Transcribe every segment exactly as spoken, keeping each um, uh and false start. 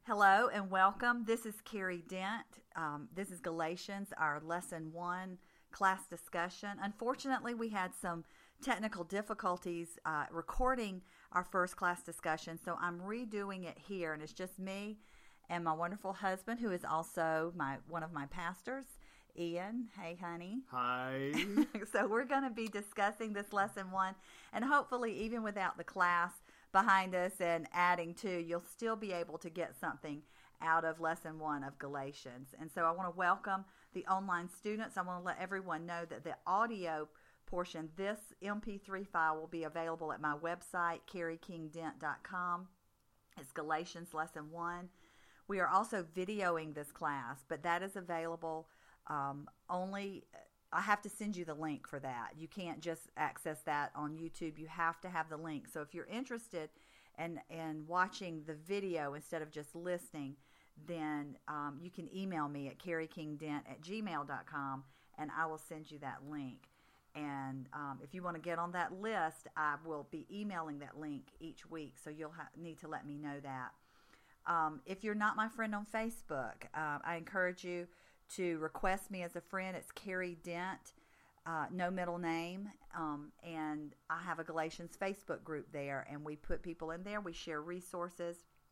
Hello and welcome. This is Carrie Dent. Um, this is Galatians, our lesson one class discussion. Unfortunately, we had some technical difficulties uh, recording our first class discussion, so I'm redoing it here, and it's just me and my wonderful husband, who is also my one of my pastors, Ian. Hey, honey. Hi. So we're going to be discussing this lesson one, and hopefully even without the class behind us and adding to, you'll still be able to get something out of lesson one of Galatians. And so I want to welcome the online students. I want to let everyone know that the audio portion, this M P three file, will be available at my website, carrie king dent dot com. It's Galatians lesson one. We are also videoing this class, but that is available um, only. I have to send you the link for that. You can't just access that on YouTube. You have to have the link. So if you're interested in, in watching the video instead of just listening, then um, you can email me at carrie king dent at gmail dot com, and I will send you that link. And um, if you want to get on that list, I will be emailing that link each week, so you'll ha- need to let me know that. Um, if you're not my friend on Facebook, uh, I encourage you to request me as a friend. It's Carrie Dent, uh, no middle name, um, and I have a Galatians Facebook group there, and we put people in there. We share resources.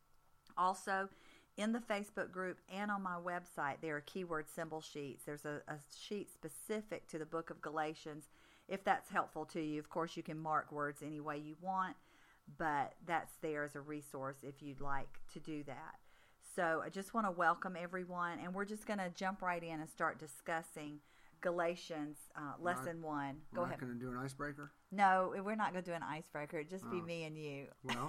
Also, in the Facebook group and on my website, there are keyword symbol sheets. There's a, a sheet specific to the book of Galatians. If that's helpful to you, of course, you can mark words any way you want, but that's there as a resource if you'd like to do that. So I just want to welcome everyone, and we're just going to jump right in and start discussing Galatians uh, lesson not, one. Go we're ahead. We're not going to do an icebreaker? No, we're not going to do an icebreaker. It'd just oh. be me and you. Well,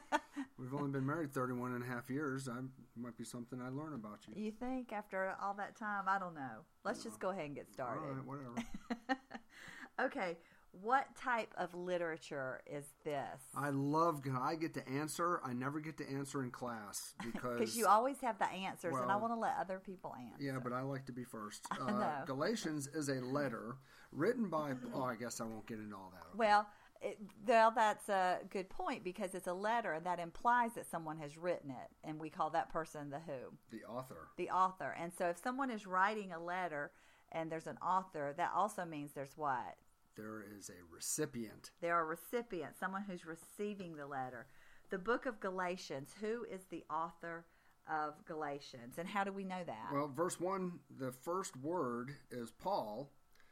we've only been married thirty-one and a half years. I might be something I'd learn about you. You think after all that time? I don't know. Let's no. just go ahead and get started. All right, whatever. Okay. What type of literature is this? I love, I get to answer. I never get to answer in class because... Because you always have the answers, well, and I want to let other people answer. Yeah, but I like to be first. I Uh, know. Galatians is a letter written by... Oh, I guess I won't get into all that. Okay. Well, it, well, that's a good point because it's a letter, and that implies that someone has written it, and we call that person the who? The author. The author. And so if someone is writing a letter and there's an author, that also means there's what? There is a recipient. There are recipients, someone who's receiving the letter. The book of Galatians, who is the author of Galatians, and how do we know that? Well, verse one, the first word is Paul.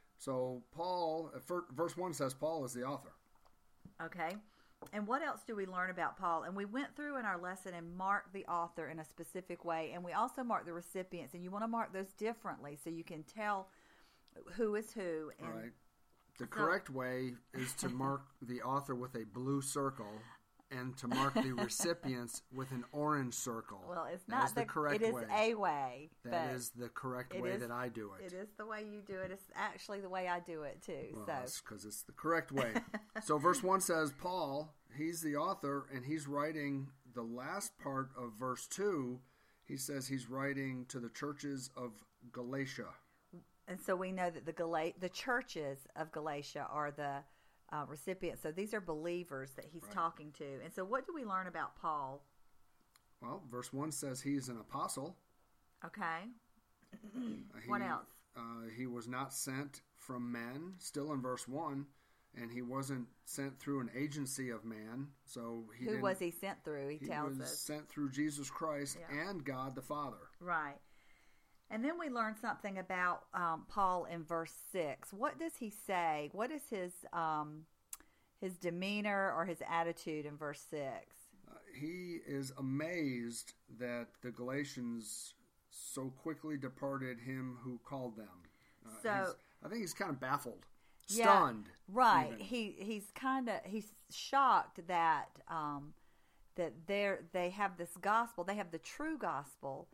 So Paul, verse one says Paul is the author. Okay. And what else do we learn about Paul? And we went through in our lesson and marked the author in a specific way, and we also marked the recipients, and you want to mark those differently so you can tell who is who. And right. The correct way is to mark the author with a blue circle and to mark the recipients with an orange circle. Well, it's that not is the, the correct it is way. a way. That is the correct way is, that I do it. It is the way you do it. It's actually the way I do it too. Well, so that's because it's the correct way. So verse one says Paul, he's the author, and he's writing the last part of verse two. He says he's writing to the churches of Galatia. And so we know that the Gal- the churches of Galatia are the uh, recipients. So these are believers that he's right. talking to. And so what do we learn about Paul? Well, verse one says he's an apostle. Okay. uh, he, What else? Uh, he was not sent from men, still in verse one, and he wasn't sent through an agency of man. So he Who was he sent through? He, he tells was us. sent through Jesus Christ yeah. and God the Father. Right. And then we learned something about um, Paul in verse six. What does he say? What is his um, his demeanor or his attitude in verse six? Uh, he is amazed that the Galatians so quickly departed him who called them. Uh, so I think he's kind of baffled, yeah, stunned. Right. Even. He he's kind of he's shocked that um, that they they have this gospel. They have the true gospel.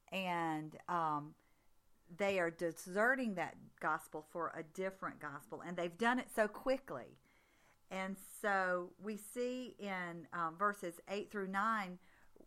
And um, they are deserting that gospel for a different gospel. And they've done it so quickly. And so we see in um, verses eight through nine,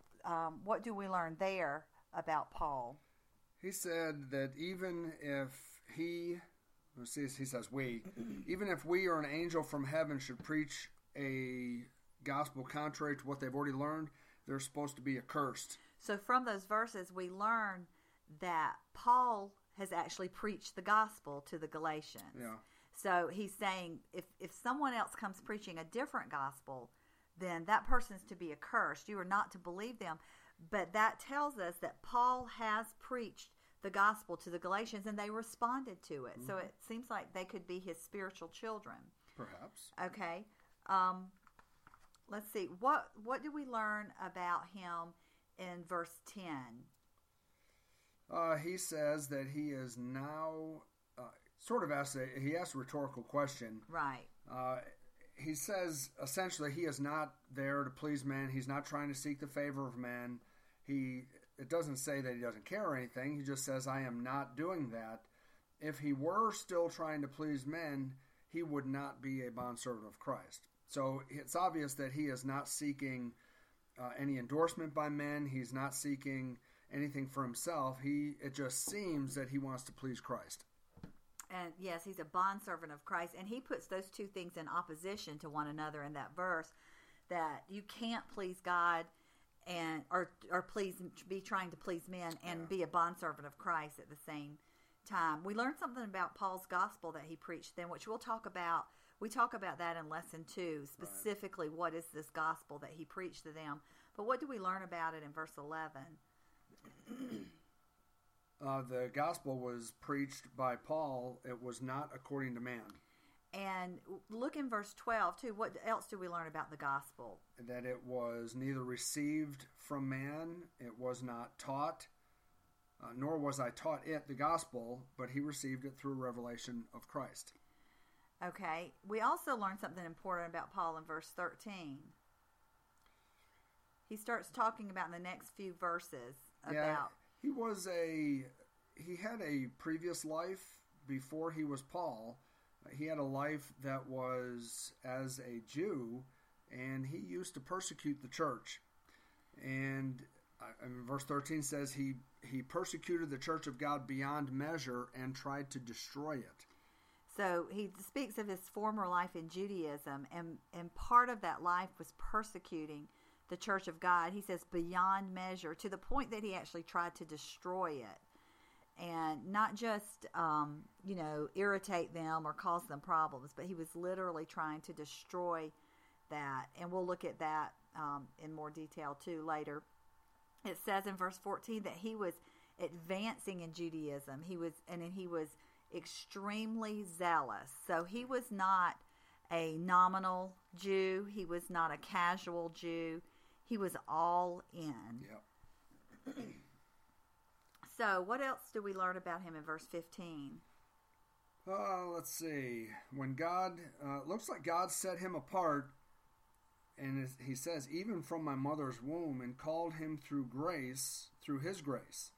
um, what do we learn there about Paul? He said that even if he, he says we, even if we or an angel from heaven should preach a gospel contrary to what they've already learned, they're supposed to be accursed. So from those verses, we learn that Paul has actually preached the gospel to the Galatians. Yeah. So he's saying if, if someone else comes preaching a different gospel, then that person's to be accursed. You are not to believe them. But that tells us that Paul has preached the gospel to the Galatians, and they responded to it. Mm-hmm. So it seems like they could be his spiritual children. Perhaps. Okay. Um, let's see. What what do we learn about him in verse ten? Uh, he says that he is now uh, sort of asks a, he asks a rhetorical question. Right. Uh, he says essentially he is not there to please men. He's not trying to seek the favor of men. He it doesn't say that he doesn't care or anything. He just says, I am not doing that. If he were still trying to please men, he would not be a bondservant of Christ. So it's obvious that he is not seeking uh, any endorsement by men. He's not seeking anything for himself. He it just seems that he wants to please Christ. And yes, he's a bondservant of Christ, and he puts those two things in opposition to one another in that verse, that you can't please God and or or please be trying to please men and yeah. be a bondservant of Christ at the same time. We learned something about Paul's gospel that he preached then, which we'll talk about. We talk about that in lesson two, specifically right. What is this gospel that he preached to them. But what do we learn about it in verse eleven? Uh, the gospel was preached by Paul. It was not according to man. And look in verse twelve, too. What else do we learn about the gospel? That it was neither received from man, it was not taught, uh, nor was I taught it, the gospel, but he received it through revelation of Christ. Okay. We also learned something important about Paul in verse thirteen. He starts talking about in the next few verses about... Yeah, he was a... He had a previous life before he was Paul. He had a life that was as a Jew, and he used to persecute the church. And I mean, verse thirteen says he, he persecuted the church of God beyond measure and tried to destroy it. So he speaks of his former life in Judaism, and, and part of that life was persecuting the church of God. He says beyond measure, to the point that he actually tried to destroy it. And not just, um, you know, irritate them or cause them problems, but he was literally trying to destroy that. And we'll look at that um, in more detail, too, later. It says in verse fourteen that he was advancing in Judaism. He was, and he was extremely zealous. So he was not a nominal Jew. He was not a casual Jew. He was all in. Yep. So, what else do we learn about him in verse fifteen? Uh, let's see. When God, uh, looks like God set him apart, and he says, even from my mother's womb, and called him through grace, through his grace.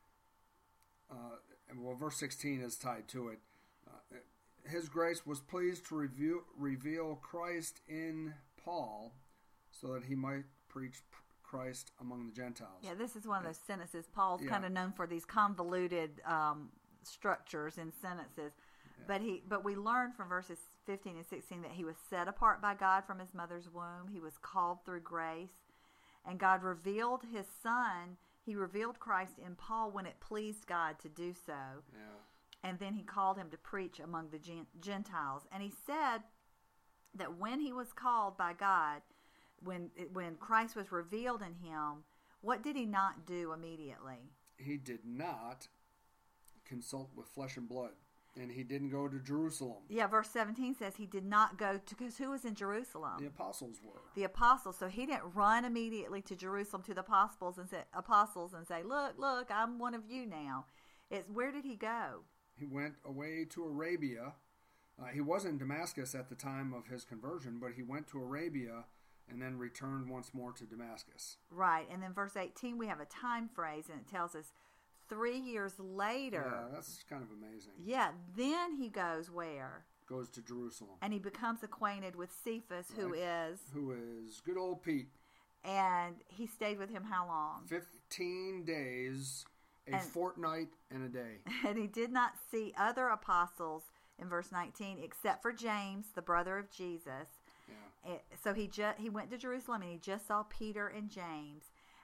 Uh, and well, verse sixteen is tied to it. Uh, his grace was pleased to reveal, reveal Christ in Paul, so that he might preach Christ among the Gentiles. Yeah, this is one of those sentences. Paul's yeah. kind of known for these convoluted um, structures in sentences. Yeah. But he, but we learn from verses fifteen and sixteen that he was set apart by God from his mother's womb. He was called through grace. And God revealed his son. He revealed Christ in Paul when it pleased God to do so. Yeah. And then he called him to preach among the Gentiles. And he said that when he was called by God, When when Christ was revealed in him, what did he not do immediately? He did not consult with flesh and blood, and he didn't go to Jerusalem. Yeah, verse seventeen says he did not go to, because who was in Jerusalem? The apostles were. The apostles. So he didn't run immediately to Jerusalem to the apostles and say, apostles and say, look, look, I'm one of you now. It's where did he go? He went away to Arabia. Uh, he was in Damascus at the time of his conversion, but he went to Arabia and then returned once more to Damascus. Right. And then verse eighteen, we have a time phrase, and it tells us three years later. Yeah, that's kind of amazing. Yeah. Then he goes where? Goes to Jerusalem. And he becomes acquainted with Cephas, right. who is? Who is good old Pete. And he stayed with him how long? Fifteen days, a and, fortnight, and a day. And he did not see other apostles in verse nineteen, except for James, the brother of Jesus. Yeah. It, so he ju- he went to Jerusalem and he just saw Peter and James.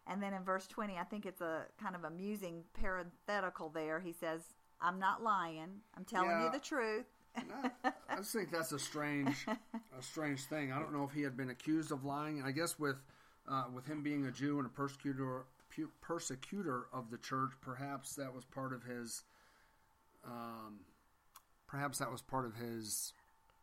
And then in verse twenty, I think it's a kind of amusing parenthetical there. He says, I'm not lying. I'm telling Yeah. you the truth. No, I just think that's a strange, a strange thing. I don't know if he had been accused of lying. And I guess with, uh, with him being a Jew and a persecutor, pu- persecutor of the church, perhaps that was part of his, um, perhaps that was part of his.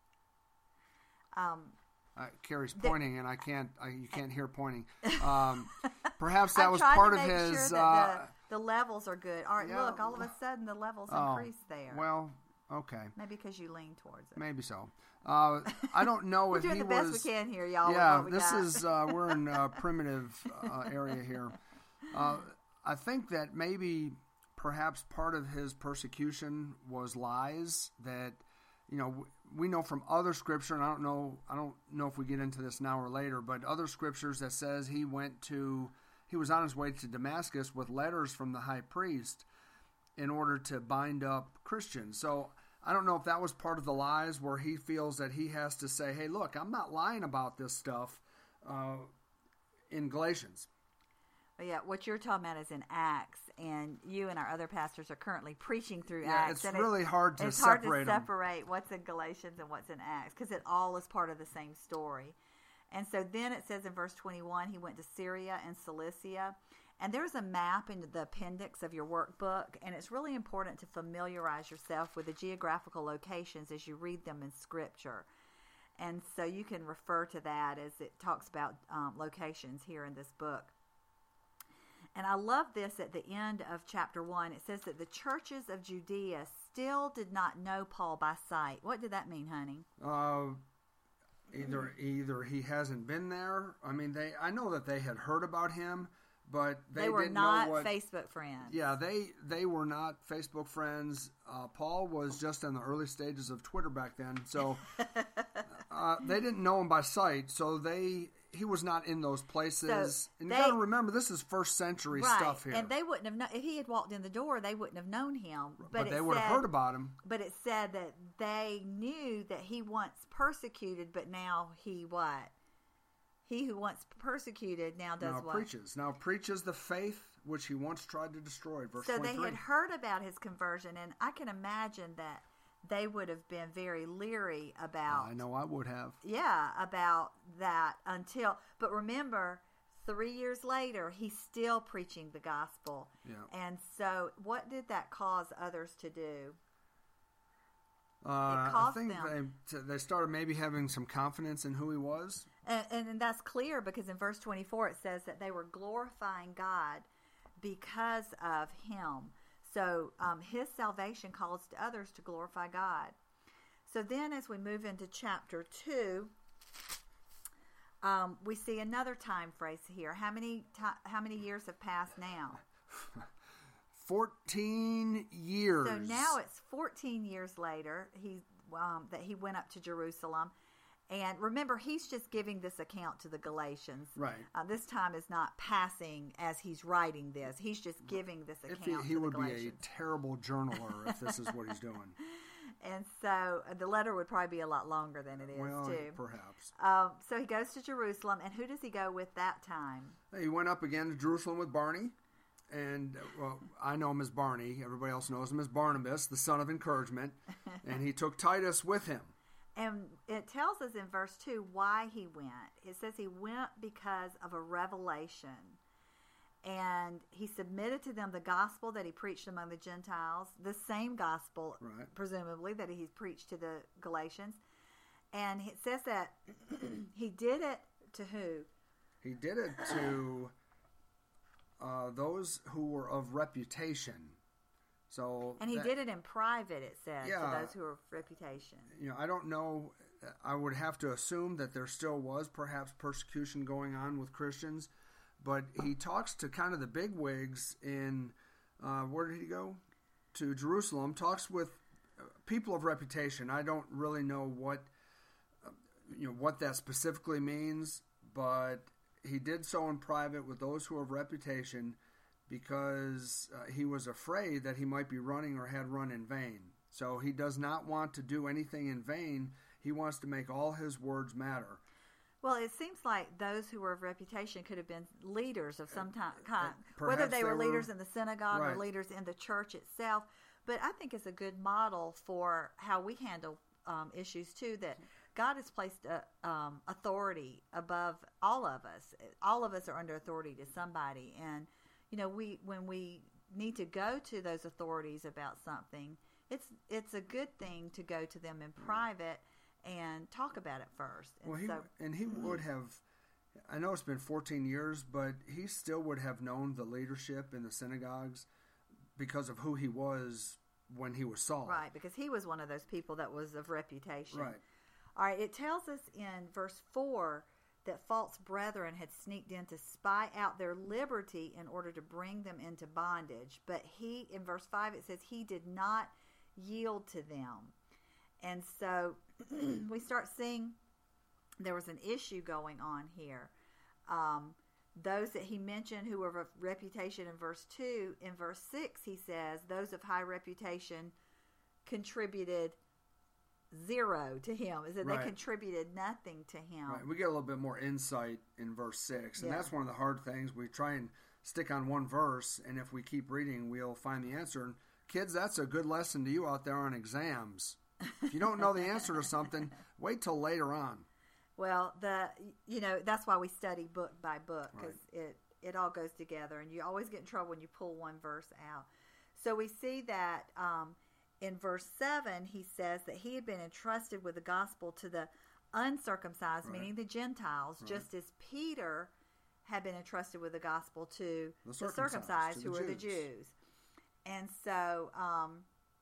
Um, uh, Carrie's pointing, and I can't, I, you can't hear pointing. Um, perhaps that I'm was trying part to of make his. Sure that uh, the, the levels are good. All right, yeah, look, all of a sudden the levels oh, increased there. Well. Okay. Maybe because you lean towards it. Maybe so. Uh, I don't know We're if doing he the best was. we can here, y'all. Yeah, with what we this got. is uh, we're in a primitive uh, area here. Uh, I think that maybe, perhaps, part of his persecution was lies that, you know, we know from other scripture, and I don't know, I don't know if we get into this now or later, but other scriptures that says he went to, he was on his way to Damascus with letters from the high priest in order to bind up Christians. So I don't know if that was part of the lies where he feels that he has to say, hey, look, I'm not lying about this stuff uh, in Galatians. But yeah, what you're talking about is in Acts, and you and our other pastors are currently preaching through Yeah, Acts. it's and really it, hard to it's separate hard to them. separate what's in Galatians and what's in Acts, because it all is part of the same story. And so then it says in verse twenty-one, he went to Syria and Cilicia. And there's a map in the appendix of your workbook, and it's really important to familiarize yourself with the geographical locations as you read them in Scripture. And so you can refer to that as it talks about um, locations here in this book. And I love this at the end of chapter one. It says that the churches of Judea still did not know Paul by sight. What did that mean, honey? Uh, either either he hasn't been there. I mean, they. I know that they had heard about him, but they, They were didn't not know what. Facebook friends. Yeah, they they were not Facebook friends. Uh, Paul was just in the early stages of Twitter back then, so uh, they didn't know him by sight. So they he was not in those places. So and they- you got to remember, this is first century Right, stuff here. and they wouldn't have known if he had walked in the door. They wouldn't have known him. But, but it they would have said- heard about him. But it said that they knew that he once persecuted, but now he what? He who once persecuted now does Now what? preaches. Now preaches the faith which he once tried to destroy. Verse So twenty-three. they had heard about his conversion, and I can imagine that they would have been very leery about. I know I would have. Yeah, about that until. But remember, three years later, he's still preaching the gospel. Yeah. And so, what did that cause others to do? Uh, I cost think them. they they started maybe having some confidence in who he was. And, and, and that's clear because in verse twenty-four it says that they were glorifying God because of him. So um, his salvation calls to others to glorify God. So then as we move into chapter two, um, we see another time phrase here. How many ti- how many years have passed now? Fourteen years. So now it's fourteen years later he, um, that he went up to Jerusalem. And remember, he's just giving this account to the Galatians. Right. Uh, this time is not passing as he's writing this. He's just giving this If account he, he to would the be Galatians. a terrible journaler if this is what he's doing. And so uh, the letter would probably be a lot longer than it is, Well, too. perhaps. Um, so he goes to Jerusalem, and who does he go with that time? He went up again to Jerusalem with Barney, and uh, well, I know him as Barney. Everybody else knows him as Barnabas, the son of encouragement, and he took Titus with him. And it tells us in verse two why he went. It says he went because of a revelation. And he submitted to them the gospel that he preached among the Gentiles, the same gospel, Right. presumably, that he preached to the Galatians. And it says that he did it to who? He did it to uh, those who were of reputation. So And he that- did it in private, it says, Yeah. to those who are of reputation. You know, I don't know. I would have to assume that there still was perhaps persecution going on with Christians, but he talks to kind of the bigwigs in uh, where did he go? To Jerusalem. Talks with people of reputation. I don't really know what uh, you know what that specifically means, but he did so in private with those who are of reputation, because uh, he was afraid that he might be running or had run in vain. So he does not want to do anything in vain. He wants to make all his words matter. Well, it seems like those who were of reputation could have been leaders of some time, kind, Perhaps whether they, they were, were- leaders in the synagogue Right. or leaders in the church itself. But I think it's a good model for how we handle um, issues too. That God has placed a, um, authority above all of us. All of us are under authority to somebody, and you know, we when we need to go to those authorities about something, it's it's a good thing to go to them in private and talk about it first. And Well, he so, and he would have. I know it's been fourteen years, but he still would have known the leadership in the synagogues because of who he was when he was Saul. right, because he was one of those people that was of reputation. Right. All right, it tells us in verse four that false brethren had sneaked in to spy out their liberty in order to bring them into bondage. But he, in verse five, it says he did not yield to them. And so we start seeing there was an issue going on here. Um, those that he mentioned who were of reputation in verse two, in verse six he says, those of high reputation contributed zero to him. Is that Right. they contributed nothing to him. Right. We get a little bit more insight in verse six, and Yeah. that's one of the hard things. We try and stick on one verse, and if we keep reading, we'll find the answer. And kids, that's a good lesson to you out there on exams. If you don't know the answer to something, wait till later on. Well, the you know that's why we study book by book, because Right. it it all goes together, and you always get in trouble when you pull one verse out. So we see that um, in verse seven, he says that he had been entrusted with the gospel to the uncircumcised, Right. meaning the Gentiles, Right. just as Peter had been entrusted with the gospel to The the circumcised, circumcised, to who the are the Jews. Jews. And so um,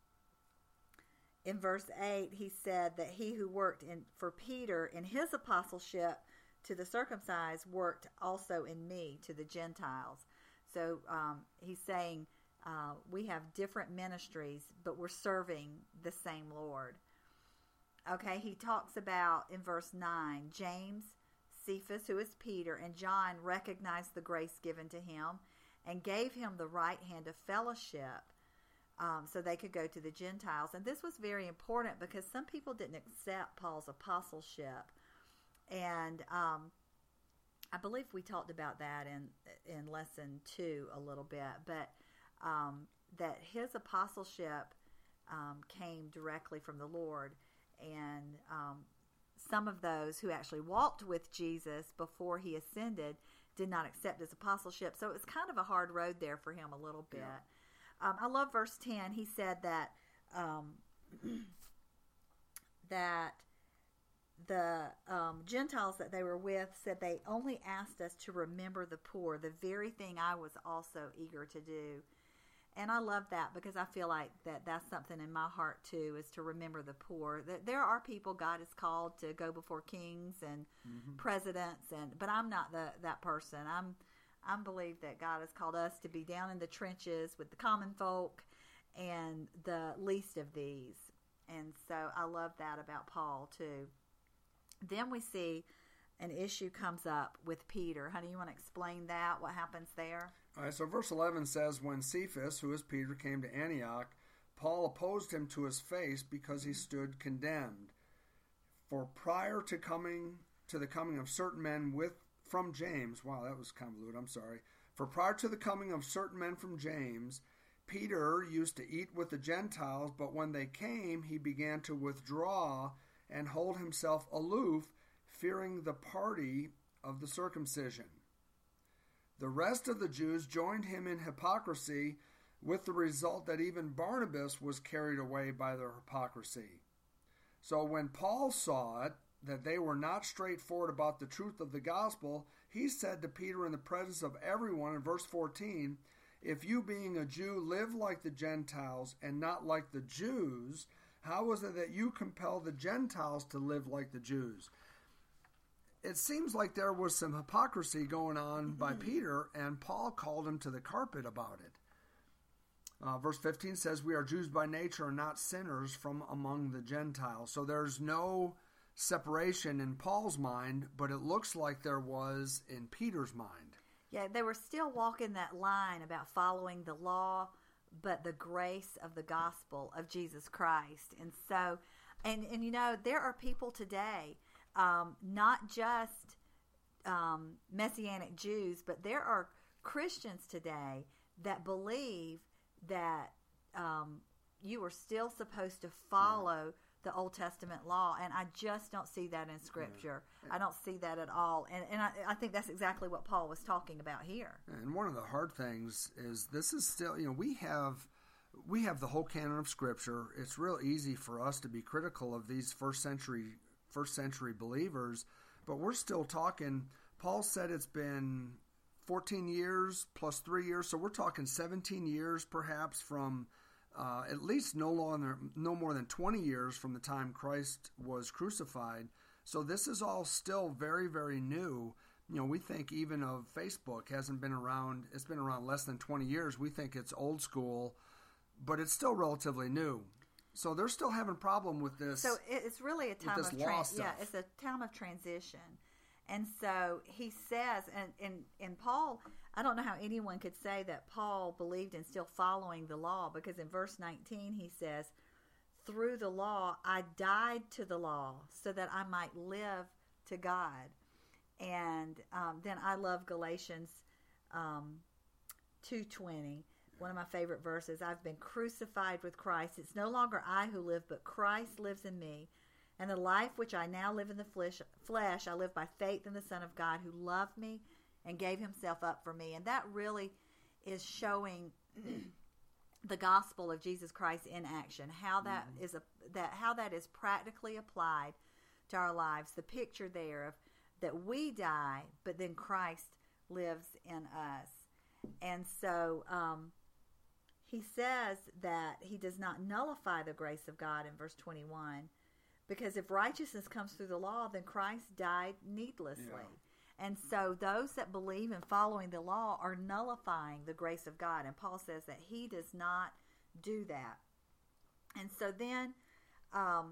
in verse eight, he said that he who worked in for Peter in his apostleship to the circumcised worked also in me to the Gentiles. So um, he's saying uh, we have different ministries, but we're serving the same Lord. Okay, he talks about in verse nine, James, Cephas, who is Peter, and John recognized the grace given to him and gave him the right hand of fellowship. Um, so they could go to the Gentiles. And this was very important because some people didn't accept Paul's apostleship. And um, I believe we talked about that in in lesson two a little bit. But um, that his apostleship um, came directly from the Lord. And um, some of those who actually walked with Jesus before he ascended did not accept his apostleship. So it was kind of a hard road there for him a little bit. Yeah. Um, I love verse ten. He said that um, that the um, Gentiles that they were with said they only asked us to remember the poor, the very thing I was also eager to do. And I love that because I feel like that that's something in my heart too, is to remember the poor. That there are people God has called to go before kings and Mm-hmm. presidents, and but I'm not the that person. I'm I believe that God has called us to be down in the trenches with the common folk and the least of these. And so I love that about Paul too. Then we see an issue comes up with Peter. Honey, you want to explain that? What happens there? All right, so verse eleven says, when Cephas, who is Peter, came to Antioch, Paul opposed him to his face because he stood condemned. For prior to coming to the coming of certain men with from James, wow, that was convoluted, I'm sorry. For prior to the coming of certain men from James, Peter used to eat with the Gentiles, but when they came, he began to withdraw and hold himself aloof, fearing the party of the circumcision. The rest of the Jews joined him in hypocrisy, with the result that even Barnabas was carried away by their hypocrisy. So when Paul saw it, that they were not straightforward about the truth of the gospel, he said to Peter in the presence of everyone in verse fourteen, if you being a Jew live like the Gentiles and not like the Jews, how is it that you compel the Gentiles to live like the Jews? It seems like there was some hypocrisy going on by Peter, and Paul called him to the carpet about it. Uh, verse fifteen says, we are Jews by nature and not sinners from among the Gentiles. So there's no separation in Paul's mind, but it looks like there was in Peter's mind. Yeah, they were still walking that line about following the law, but the grace of the gospel of Jesus Christ. And so, and, and you know, there are people today um, not just um, Messianic Jews, but there are Christians today that believe that um, you are still supposed to follow yeah. the Old Testament law, and I just don't see that in Scripture. Yeah. I don't see that at all, and and I, I think that's exactly what Paul was talking about here. And one of the hard things is this is still, you know, we have we have the whole canon of Scripture. It's real easy for us to be critical of these first century first century believers, but we're still talking. Paul said it's been fourteen years plus three years, so we're talking seventeen years perhaps from uh, at least no longer, no more than twenty years from the time Christ was crucified. So this is all still very, very new. You know, we think even of Facebook hasn't been around, it's been around less than twenty years. We think it's old school, but it's still relatively new. So they're still having a problem with this. So it's really a time of transition. Yeah, it's a time of transition. And so he says, and, and, and Paul, I don't know how anyone could say that Paul believed in still following the law, because in verse nineteen he says, through the law I died to the law so that I might live to God. And um, then I love Galatians um, two twenty, one of my favorite verses. I've been crucified with Christ. It's no longer I who live, but Christ lives in me. And the life which I now live in the flesh, flesh, I live by faith in the Son of God who loved me and gave himself up for me. And that really is showing the gospel of Jesus Christ in action, how that mm-hmm. is a, that how that is practically applied to our lives. The picture there of that we die, but then Christ lives in us. And so um, he says that he does not nullify the grace of God in verse twenty-one. Because if righteousness comes through the law, then Christ died needlessly. Yeah. And so those that believe in following the law are nullifying the grace of God. And Paul says that he does not do that. And so then um,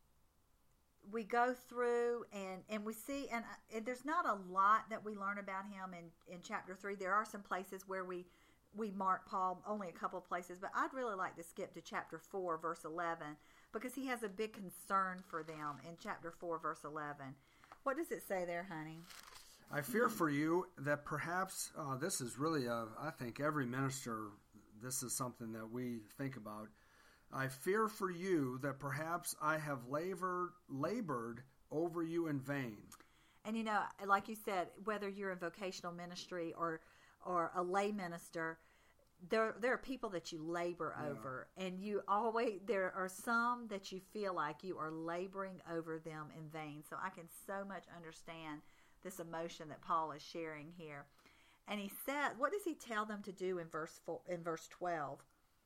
we go through and, and we see, and, and there's not a lot that we learn about him in, in chapter three. There are some places where we, we mark Paul, only a couple of places. But I'd really like to skip to chapter four, verse eleven. Because he has a big concern for them in chapter four, verse eleven. What does it say there, honey? I fear for you that perhaps, uh, this is really, a, I think every minister, this is something that we think about. I fear for you that perhaps I have labored, labored over you in vain. And you know, like you said, whether you're in vocational ministry or, or a lay minister, There, there are people that you labor yeah. over, and you always, there are some that you feel like you are laboring over them in vain. So I can so much understand this emotion that Paul is sharing here. And he said, what does he tell them to do in verse four, in verse twelve?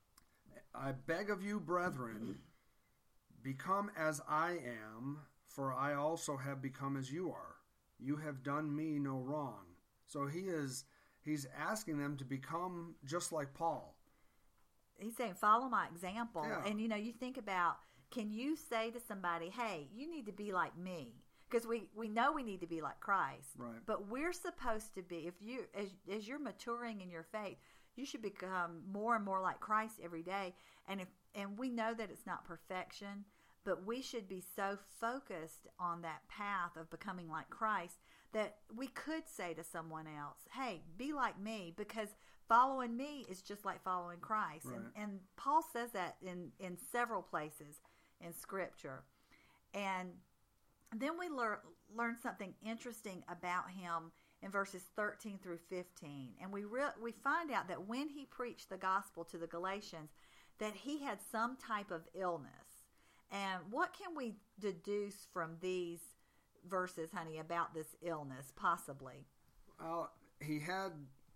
I beg of you, brethren, become as I am, for I also have become as you are. You have done me no wrong. So he is... He's asking them to become just like Paul. He's saying, follow my example. Yeah. And, you know, you think about, can you say to somebody, hey, you need to be like me? Because we, we know we need to be like Christ. Right. But we're supposed to be, if you as, as you're maturing in your faith, you should become more and more like Christ every day. And if and we know that it's not perfection, but we should be so focused on that path of becoming like Christ that we could say to someone else, hey, be like me, because following me is just like following Christ. Right. And, and Paul says that in, in several places in Scripture. And then we learn learn something interesting about him in verses thirteen through fifteen. And we re- we find out that when he preached the gospel to the Galatians, that he had some type of illness. And what can we deduce from these verses, honey, about this illness, possibly? Well, he had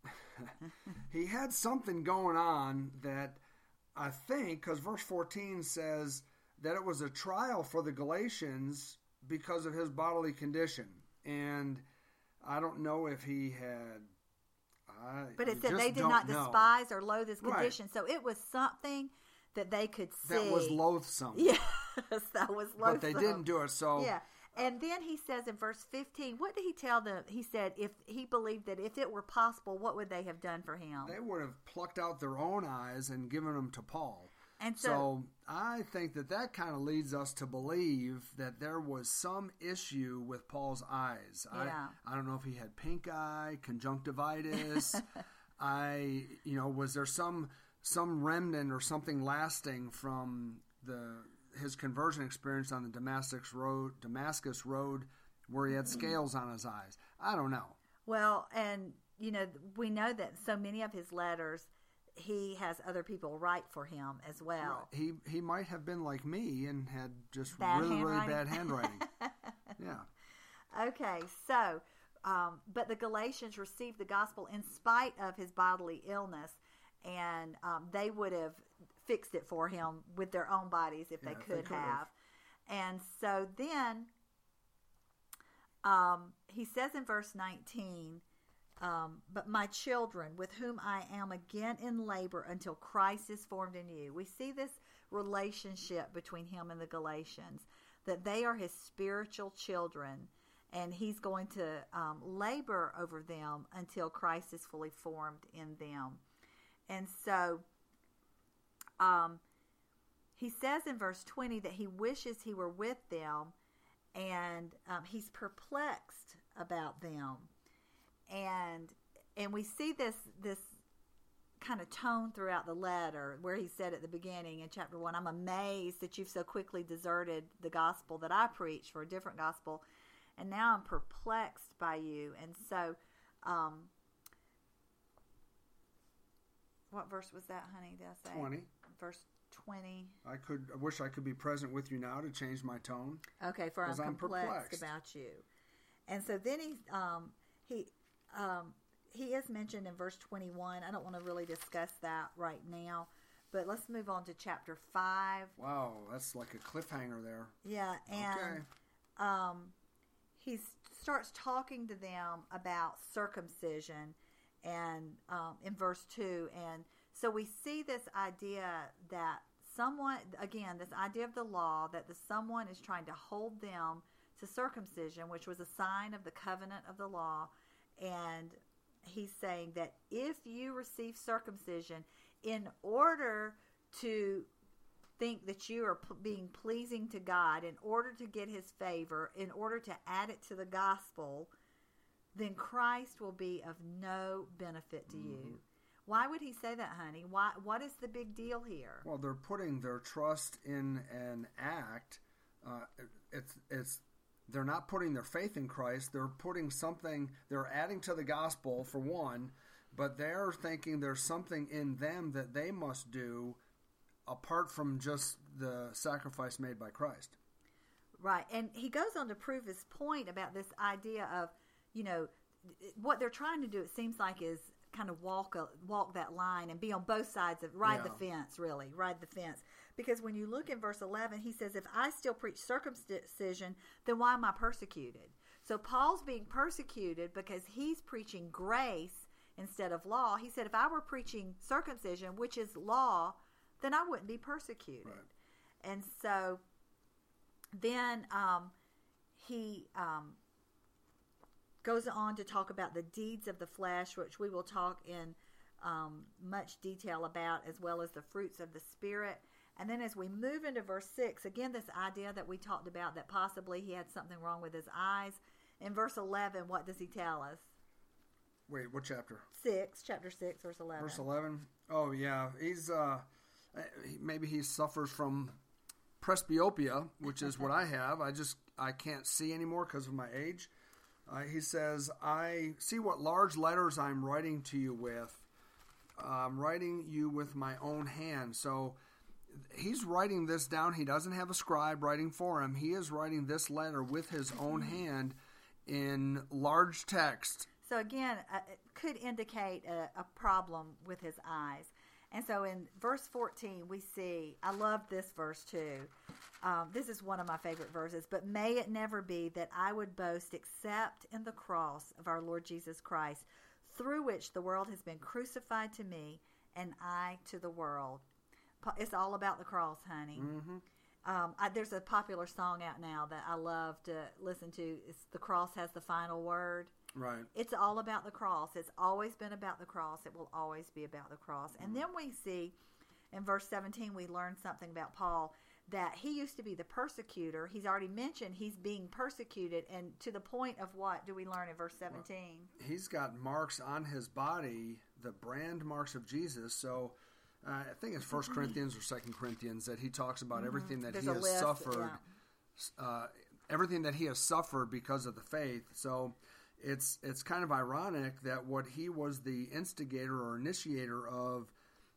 he had something going on that I think, because verse fourteen says that it was a trial for the Galatians because of his bodily condition. And I don't know if he had... I but it said they did not know. despise or loathe his condition. Right. So it was something that they could see. That was loathsome. Yes, that was loathsome. But they didn't do it, so... Yeah. And then he says in verse fifteen, what did he tell them? He said if he believed that if it were possible, what would they have done for him? They would have plucked out their own eyes and given them to Paul. And so, so I think that that kind of leads us to believe that there was some issue with Paul's eyes. Yeah. I, I don't know if he had pink eye, conjunctivitis. I, you know, was there some some remnant or something lasting from the his conversion experience on the Damascus road, Damascus road, where he had scales on his eyes? I don't know. Well, and you know, we know that so many of his letters, he has other people write for him as well. He he might have been like me and had just Bad really, really handwriting. bad handwriting. Yeah. Okay, so, um, but the Galatians received the gospel in spite of his bodily illness, and um, they would have fixed it for him with their own bodies if Yeah, they if could they could have. have. And so then um, he says in verse nineteen, um, but my children, with whom I am again in labor until Christ is formed in you. We see this relationship between him and the Galatians, that they are his spiritual children, and he's going to um, labor over them until Christ is fully formed in them. And so um, he says in verse twenty that he wishes he were with them, and um, he's perplexed about them. And and we see this this kind of tone throughout the letter, where he said at the beginning in chapter one, I'm amazed that you've so quickly deserted the gospel that I preached for a different gospel, and now I'm perplexed by you. And so, um, what verse was that, honey? Did I say twenty. Verse twenty. I could. I wish I could be present with you now to change my tone. Okay, for I'm 'Cause I'm perplexed, perplexed. about you. And so then he um, he um, he is mentioned in verse twenty-one. I don't want to really discuss that right now, but let's move on to chapter five. Wow, that's like a cliffhanger there. Yeah, and Okay. um, he s- starts talking to them about circumcision, and um, in verse two, and so we see this idea that someone, again, this idea of the law, that the someone is trying to hold them to circumcision, which was a sign of the covenant of the law, and he's saying that if you receive circumcision in order to think that you are p- being pleasing to God, in order to get his favor, in order to add it to the gospel, then Christ will be of no benefit to mm-hmm. you. Why would he say that, honey? Why? What is the big deal here? Well, they're putting their trust in an act. Uh, it's it's they're not putting their faith in Christ. They're putting something. They're adding to the gospel for one, but they're thinking there's something in them that they must do apart from just the sacrifice made by Christ. Right, and he goes on to prove his point about this idea of, you know, what they're trying to do. It seems like is kind of walk a, walk that line and be on both sides of ride Yeah. the fence, really ride the fence. Because when you look in verse eleven, he says, "If I still preach circumcision, then why am I persecuted?" So Paul's being persecuted because he's preaching grace instead of law. He said, "If I were preaching circumcision, which is law, then I wouldn't be persecuted." Right. And so then um, he um, goes on to talk about the deeds of the flesh, which we will talk in um, much detail about, as well as the fruits of the Spirit. And then as we move into verse six, again, this idea that we talked about, that possibly he had something wrong with his eyes. In verse eleven, what does he tell us? Wait, what chapter? six, chapter six, verse eleven. Verse eleven? Oh, yeah. He's, uh, maybe he suffers from presbyopia, which is what I have. I just, I can't see anymore because of my age. Uh, he says, I see what large letters I'm writing to you with. Uh, I'm writing you with my own hand. So he's writing this down. He doesn't have a scribe writing for him. He is writing this letter with his own hand in large text. So again, uh, it could indicate a, a problem with his eyes. And so in verse fourteen, we see, I love this verse too. Um, this is one of my favorite verses. But may it never be that I would boast except in the cross of our Lord Jesus Christ, through which the world has been crucified to me and I to the world. It's all about the cross, honey. Mm-hmm. Um, I, there's a popular song out now that I love to listen to. It's "The Cross Has the Final Word." Right. It's all about the cross. It's always been about the cross. It will always be about the cross. And then we see in verse seventeen, we learn something about Paul, that he used to be the persecutor. He's already mentioned he's being persecuted, and to the point of what do we learn in verse seventeen? Well, he's got marks on his body, the brand marks of Jesus. So uh, I think it's First Corinthians or Second Corinthians that he talks about mm-hmm. everything that There's he has list, suffered, yeah. uh, everything that he has suffered because of the faith. So it's it's kind of ironic that what he was the instigator or initiator of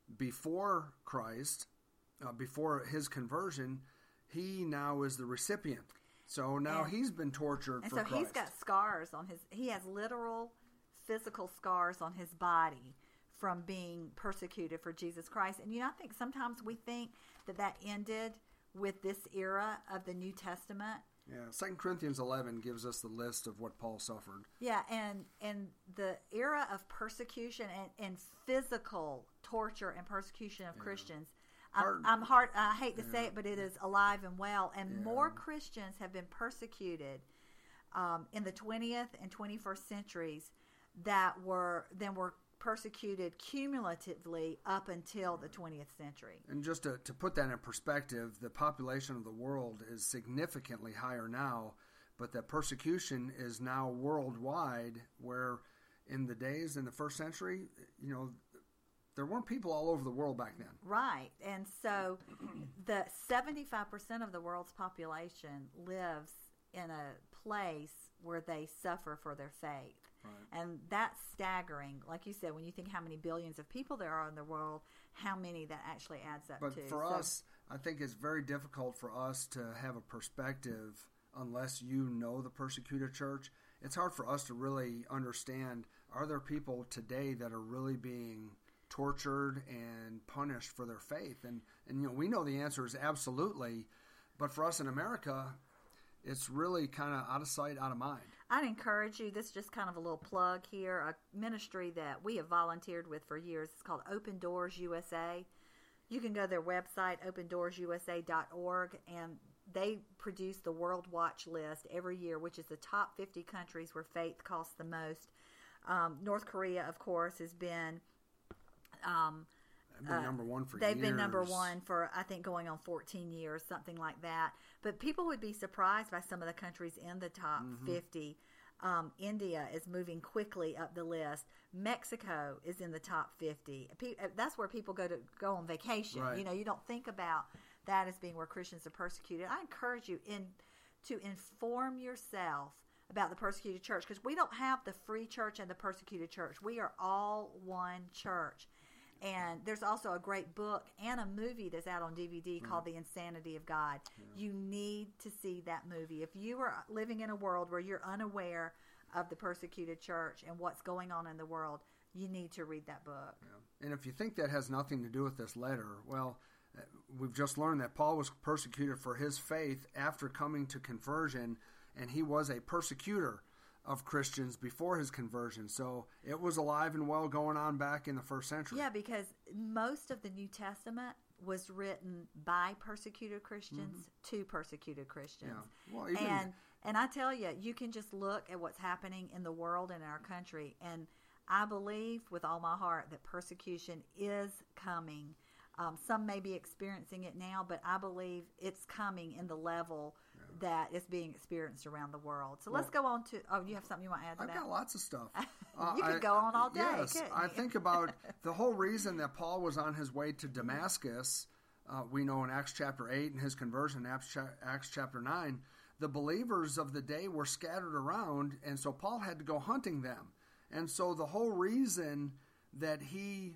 before Christ, Uh, before his conversion, he now is the recipient. So now and, he's been tortured and for so Christ. He's got scars on his, he has literal physical scars on his body from being persecuted for Jesus Christ. And you know, I think sometimes we think that that ended with this era of the New Testament. Yeah, Second Corinthians eleven gives us the list of what Paul suffered. Yeah, and, and the era of persecution and, and physical torture and persecution of yeah. Christians, I'm, I'm hard. I hate to yeah. say it, but it is alive and well. And yeah. more Christians have been persecuted um, in the twentieth and twenty-first centuries that were than were persecuted cumulatively up until the twentieth century. And just to, to put that in perspective, the population of the world is significantly higher now, but the persecution is now worldwide. Where in the days in the first century, you know, there weren't people all over the world back then. Right. And so the seventy-five percent of the world's population lives in a place where they suffer for their faith. Right. And that's staggering. Like you said, when you think how many billions of people there are in the world, how many that actually adds up but to. But for so, us, I think it's very difficult for us to have a perspective unless you know the persecuted church. It's hard for us to really understand, are there people today that are really being tortured and punished for their faith? And, and you know, we know the answer is absolutely, but for us in America, it's really kind of out of sight, out of mind. I'd encourage you, this is just kind of a little plug here, a ministry that we have volunteered with for years. It's called Open Doors U S A. You can go to their website, open doors u s a dot org, and they produce the World Watch list every year, which is the top fifty countries where faith costs the most. Um, North Korea, of course, has been... Um, They've been uh, number one for they've years. been number one for, I think, going on fourteen years, something like that. But people would be surprised by some of the countries in the top mm-hmm. fifty. Um, India is moving quickly up the list. Mexico is in the top fifty. That's where people go to go on vacation. Right. You know, you don't think about that as being where Christians are persecuted. I encourage you in to inform yourself about the persecuted church, because we don't have the free church and the persecuted church. We are all one church. And there's also a great book and a movie that's out on D V D called The Insanity of God. Yeah. You need to see that movie. If you are living in a world where you're unaware of the persecuted church and what's going on in the world, you need to read that book. Yeah. And if you think that has nothing to do with this letter, well, we've just learned that Paul was persecuted for his faith after coming to conversion, and he was a persecutor of Christians before his conversion. So it was alive and well going on back in the first century. Yeah, because most of the New Testament was written by persecuted Christians mm-hmm. to persecuted Christians. Yeah. Well, even and and I tell you, you can just look at what's happening in the world and in our country, and I believe with all my heart that persecution is coming. Um, some may be experiencing it now, but I believe it's coming in the level that is being experienced around the world. So well, let's go on to, oh, you have something you want to add to I've that? I've got lots of stuff. you uh, could go on all day, Yes, couldn't I you? think about the whole reason that Paul was on his way to Damascus. Uh, we know in Acts chapter eight and his conversion, Acts, cha- Acts chapter nine, the believers of the day were scattered around, and so Paul had to go hunting them. And so the whole reason that he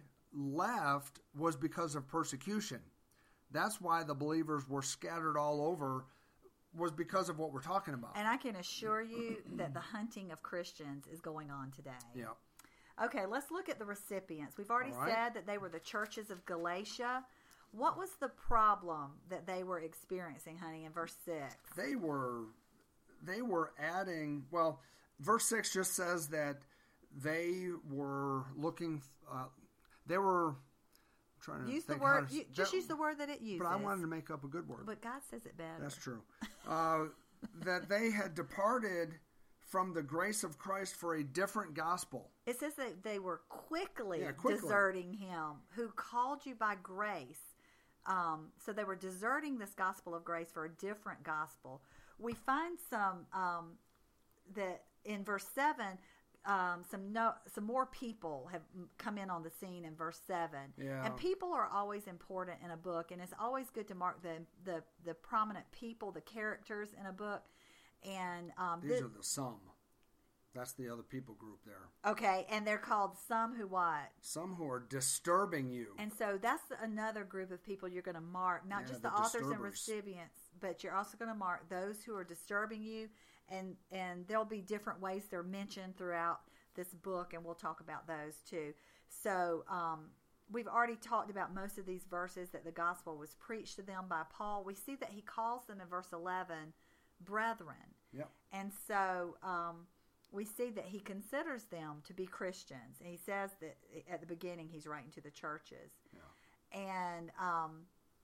left was because of persecution. That's why the believers were scattered all over, was because of what we're talking about. And I can assure you that the hunting of Christians is going on today. Yeah. Okay, let's look at the recipients. We've already right. said that they were the churches of Galatia. What was the problem that they were experiencing, honey, in verse six? They were they were adding, well, verse six just says that they were looking, uh, they were trying to use think the word. to, You, just that, use the word that it uses. But I wanted to make up a good word. But God says it better. That's true. Uh, that they had departed from the grace of Christ for a different gospel. It says that they were quickly, Yeah, quickly. deserting him who called you by grace. Um, so they were deserting this gospel of grace for a different gospel. We find some um, that in verse seven, um, some no, some more people have come in on the scene in verse seven. Yeah. And people are always important in a book, and it's always good to mark the the, the prominent people, the characters in a book. And um, These this, are the some. That's the other people group there. okay, and they're called some who what? Some who are disturbing you. And so that's another group of people you're going to mark, not Yeah, just the the authors and disturbers. recipients, but you're also going to mark those who are disturbing you, and and there'll be different ways they're mentioned throughout this book, and we'll talk about those too. So um, we've already talked about most of these verses that the gospel was preached to them by Paul. We see that he calls them in verse eleven, brethren. Yep. And so um, we see that he considers them to be Christians. And he says that at the beginning he's writing to the churches. Yeah. And um,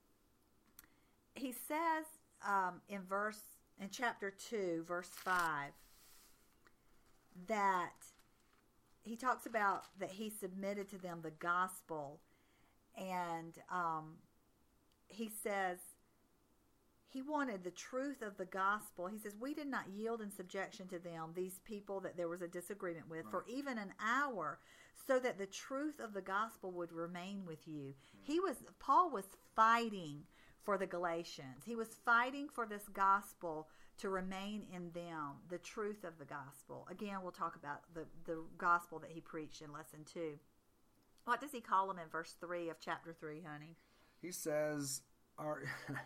he says um, in verse in chapter two, verse five, that he talks about that he submitted to them the gospel, and um, he says he wanted the truth of the gospel. He says, we did not yield in subjection to them, these people that there was a disagreement with, Right. for even an hour, so that the truth of the gospel would remain with you. Mm-hmm. He was, Paul was fighting for the Galatians. He was fighting for this gospel to remain in them, the truth of the gospel. Again, we'll talk about the, the gospel that he preached in lesson two. What does he call them in verse three of chapter three, honey? He says, are,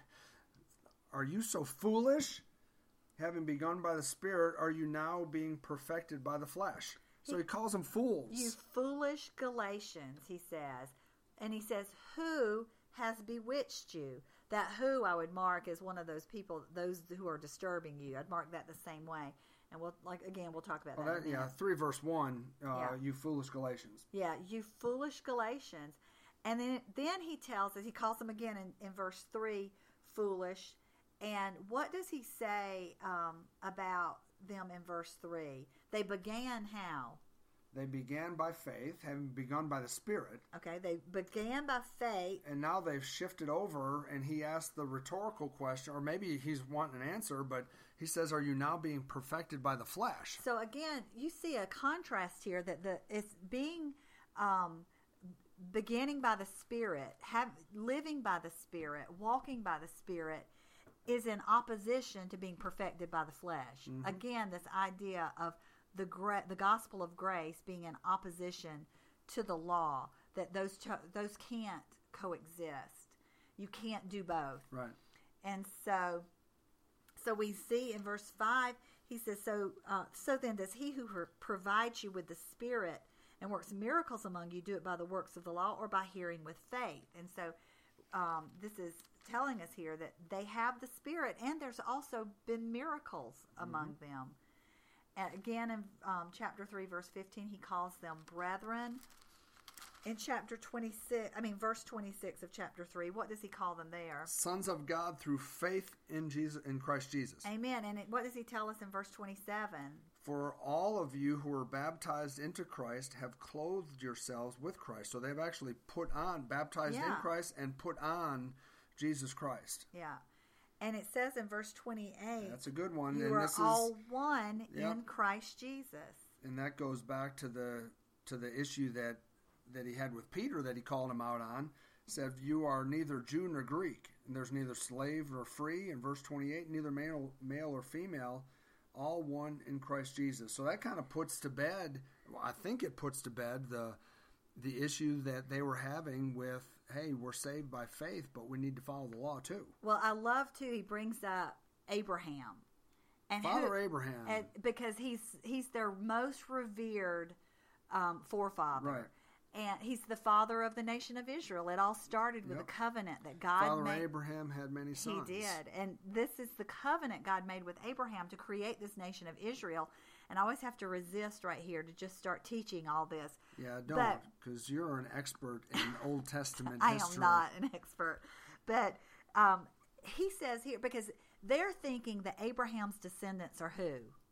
are you so foolish? Having begun by the Spirit, are you now being perfected by the flesh? So he, he calls them fools. You foolish Galatians, he says. And he says, who has bewitched you? That who I would mark as one of those people, those who are disturbing you. I'd mark that the same way. And we'll, like, again, we'll talk about well, that. that yeah, three verse one, uh, yeah. you foolish Galatians. Yeah, you foolish Galatians. And then, then he tells us, he calls them again in, in verse three, foolish. And what does he say um, about them in verse three? They began how? They began by faith, having begun by the Spirit. Okay, they began by faith. And now they've shifted over, and he asked the rhetorical question, or maybe he's wanting an answer, but he says, are you now being perfected by the flesh? So again, you see a contrast here that the it's being um, beginning by the Spirit, have, living by the Spirit, walking by the Spirit, is in opposition to being perfected by the flesh. Mm-hmm. Again, this idea of the gra- the gospel of grace being in opposition to the law, that those to- those can't coexist. You can't do both. Right. And so, so we see in verse five, he says, so uh, so then does he who provides you with the Spirit and works miracles among you do it by the works of the law or by hearing with faith? And so um, this is telling us here that they have the Spirit, and there's also been miracles among mm-hmm. them. And again, in um, chapter three, verse fifteen, he calls them brethren. In chapter twenty-six, I mean, verse twenty-six of chapter three, what does he call them there? Sons of God through faith in Jesus, in Christ Jesus. Amen. And it, what does he tell us in verse twenty-seven? For all of you who are baptized into Christ have clothed yourselves with Christ. So they've actually put on, baptized yeah. in Christ and put on Jesus Christ. Yeah. And it says in verse twenty-eight, that's a good one. You and are this all is, one yep. in Christ Jesus. And that goes back to the to the issue that that he had with Peter that he called him out on. Said, you are neither Jew nor Greek, and there's neither slave nor free. In verse twenty-eight, neither male, male or female, all one in Christ Jesus. So that kind of puts to bed, well, I think it puts to bed the the issue that they were having with, hey, we're saved by faith, but we need to follow the law too. Well, I love too, he brings up Abraham. And Father who, Abraham. And because he's he's their most revered um, forefather. Right. And he's the father of the nation of Israel. It all started with yep. a covenant that God Father made. Abraham had many sons. He did. And this is the covenant God made with Abraham to create this nation of Israel. And I always have to resist right here to just start teaching all this. Yeah, don't, because you're an expert in Old Testament I history. am not an expert. But um, he says here, because they're thinking that Abraham's descendants are who?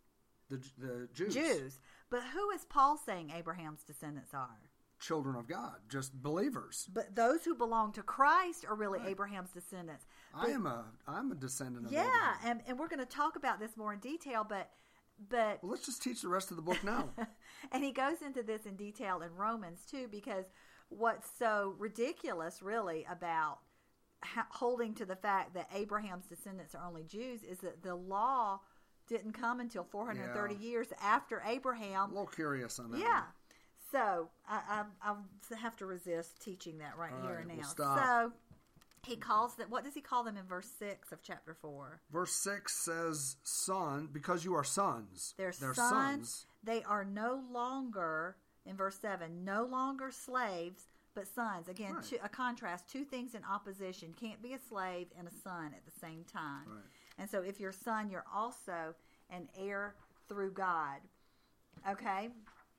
The the Jews. Jews. But who is Paul saying Abraham's descendants are? Children of God, just believers. But those who belong to Christ are really Right. Abraham's descendants. I But- am a I'm a descendant of yeah, Abraham. and, and we're going to talk about this more in detail, but but Well, let's just teach the rest of the book now. and he goes into this in detail in Romans too, because what's so ridiculous really about ha- holding to the fact that Abraham's descendants are only Jews is that the law didn't come until four hundred thirty Yeah. years after I'm Abraham. a little curious on that. Yeah. one. So I, I, I have to resist teaching that right All here right, and now. well, stop. So he calls them, what does he call them in verse six of chapter four? Verse six says, "Son, because you are sons, They're, They're sons. sons. They are no longer, in verse seven, no longer slaves, but sons. Again, Right. two, a contrast, two things in opposition. Can't be a slave and a son at the same time. Right. And so if you're a son, you're also an heir through God. Okay?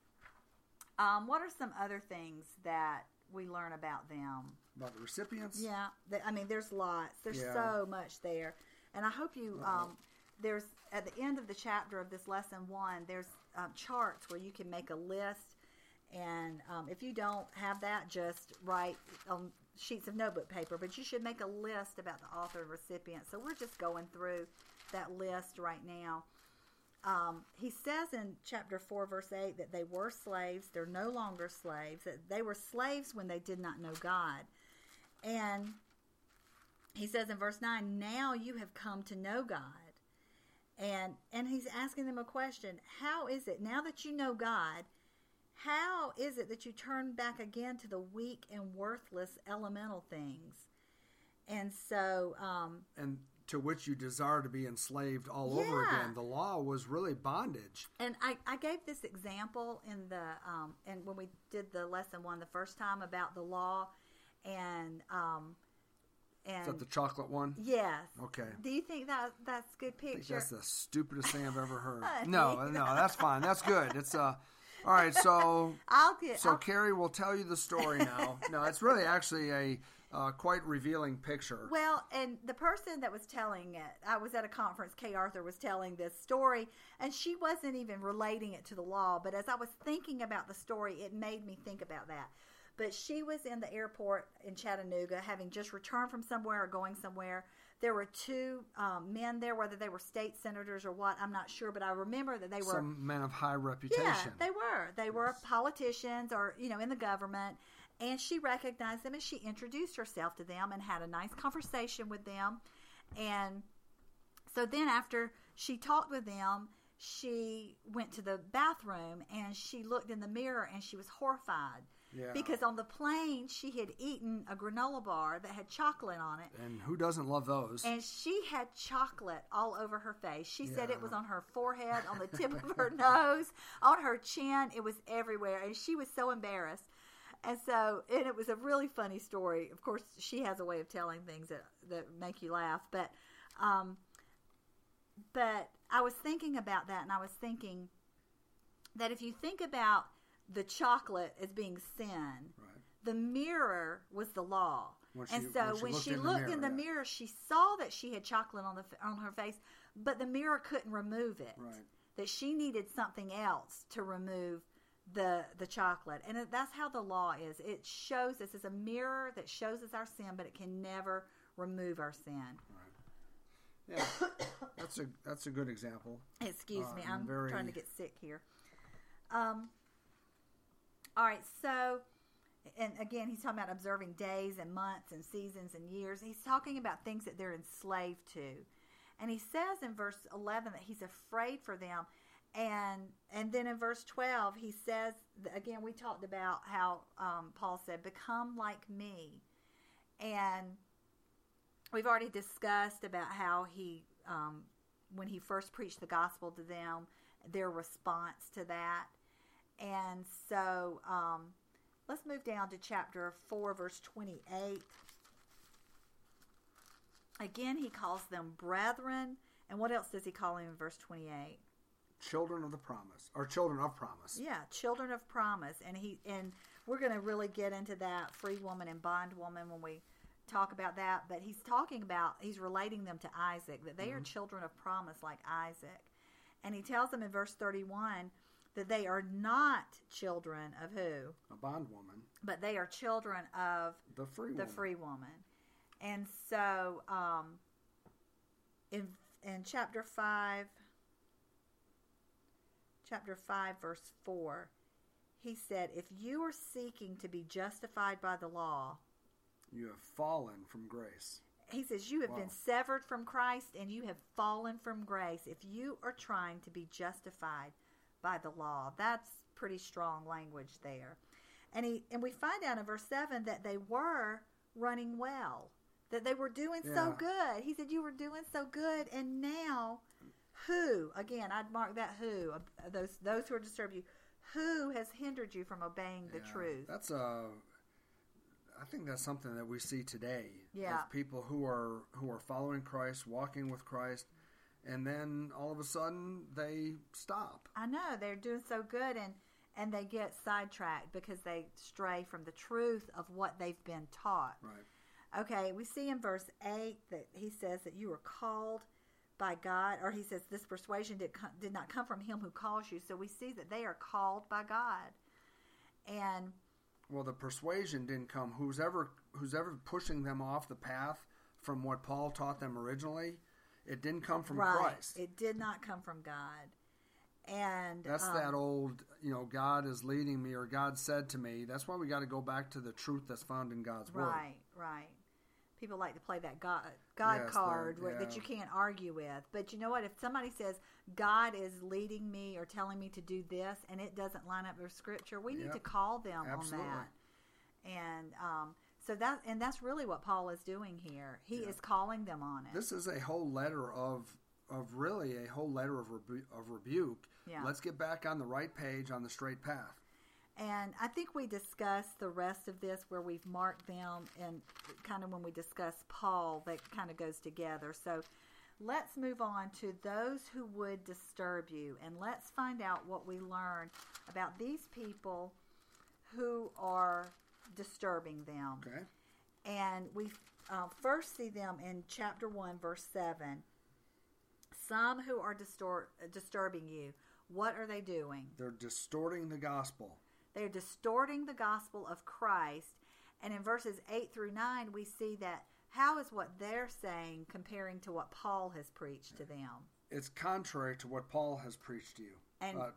Um, what are some other things that we learn about them? About the recipients. Yeah, th- I mean, there's lots. There's Yeah. so much there, and I hope you. Um, there's at the end of the chapter of this lesson one. There's um, charts where you can make a list, and um, if you don't have that, just write on sheets of notebook paper. But you should make a list about the author and recipient. So we're just going through that list right now. Um, he says in chapter four, verse eight, that they were slaves. They're no longer slaves. That they were slaves when they did not know God. And he says in verse nine, now you have come to know God. And and he's asking them a question. How is it, now that you know God, how is it that you turn back again to the weak and worthless elemental things? And so... Um, And to which you desire to be enslaved all over Yeah. again. The law was really bondage. And I, I gave this example in the um, and when we did the lesson one the first time about the law, and um, and Is that the chocolate one? yes. Okay. Do you think that that's a good I think picture? that's the stupidest thing I've ever heard. Honey. No, no, that's fine. That's good. It's uh, all right. So, I'll get. so I'll, Carrie will tell you the story now. No, it's really actually a uh, quite revealing picture. well, and the person that was telling it, I was at a conference. Kay Arthur was telling this story, and she wasn't even relating it to the law. But as I was thinking about the story, it made me think about that. But she was in the airport in Chattanooga, having just returned from somewhere or going somewhere. There were two um, men there, whether they were state senators or what, I'm not sure. But I remember that they were Some men of high reputation. yeah, they were. They were politicians or, you know, in the government. And she recognized them and she introduced herself to them and had a nice conversation with them. And so then after she talked with them, she went to the bathroom and she looked in the mirror and she was horrified. Yeah. Because on the plane, she had eaten a granola bar that had chocolate on it. And who doesn't love those? And she had chocolate all over her face. She said Yeah. it was on her forehead, on the tip of her nose, on her chin. It was everywhere. And she was so embarrassed. And so, and it was a really funny story. Of course, she has a way of telling things that, that make you laugh. But, um, but I was thinking about that, and I was thinking that if you think about the chocolate as being sin, Right. the mirror was the law. When and she- so when she when looked she in the looked mirror, in the yeah. mirror, she saw that she had chocolate on the on her face, but the mirror couldn't remove it. Right. That she needed something else to remove the the chocolate, and it, that's how the law is. It shows us as a mirror that shows us our sin, but it can never remove our sin. Yeah, that's a that's a good example. Excuse Uh, me, and I'm very- trying to get sick here. Um. All right, so, and again, he's talking about observing days and months and seasons and years. He's talking about things that they're enslaved to, and he says in verse eleven that he's afraid for them, and and then in verse twelve he says again. We talked about how um, Paul said, "Become like me," and we've already discussed about how he, um, when he first preached the gospel to them, their response to that. And so um, let's move down to chapter four, verse twenty-eight. Again, he calls them brethren. And what else does he call them in verse twenty-eight? Children of the promise, or children of promise. Yeah, children of promise. And he and we're going to really get into that free woman and bondwoman when we talk about that. But he's talking about, he's relating them to Isaac, that they Mm-hmm. are children of promise like Isaac. And he tells them in verse thirty-one that they are not children of who? A bondwoman. But they are children of the free the woman. free woman. And so um, in in chapter five, chapter five, verse four, he said, if you are seeking to be justified by the law, you have fallen from grace. He says, you have wow. been severed from Christ and you have fallen from grace if you are trying to be justified by the law. That's pretty strong language there. And he and we find out in verse seven that they were running well, that they were doing yeah. so good. He said, you were doing so good, and now who, again, I'd mark that who, those those who are disturbed you, who has hindered you from obeying the yeah, truth? That's a... I think that's something that we see today. Yeah. Of people who are who are following Christ, walking with Christ, and then all of a sudden they stop. I know, they're doing so good, and, and they get sidetracked because they stray from the truth of what they've been taught. Right. Okay, we see in verse eight that he says that you were called by God, or he says this persuasion did, did not come from him who calls you. So we see that they are called by God. And... Well, the persuasion didn't come. Who's ever who's ever pushing them off the path from what Paul taught them originally, it didn't come from right. Christ. It did not come from God. And that's um, that old, you know, God is leading me, or God said to me. That's why we got to go back to the truth that's found in God's right, word. Right, right. People like to play that God, God yes, card yeah. that you can't argue with. But you know what? If somebody says, God is leading me or telling me to do this, and it doesn't line up with Scripture, we need yep. to call them Absolutely. on that. And um, so that, and that's really what Paul is doing here. He yeah. is calling them on it. This is a whole letter of, of really a whole letter of, rebu- of rebuke. Yeah. Let's get back on the right page, on the straight path. And I think we discussed the rest of this where we've marked them, and kind of when we discuss Paul, that kind of goes together. So let's move on to those who would disturb you, and let's find out what we learn about these people who are disturbing them. Okay. And we uh, first see them in chapter one, verse seven. Some who are distor- disturbing you, what are they doing? They're distorting the gospel. They're distorting the gospel of Christ. And in verses eight through nine, we see that how is what they're saying comparing to what Paul has preached to them? It's contrary to what Paul has preached to you. And uh,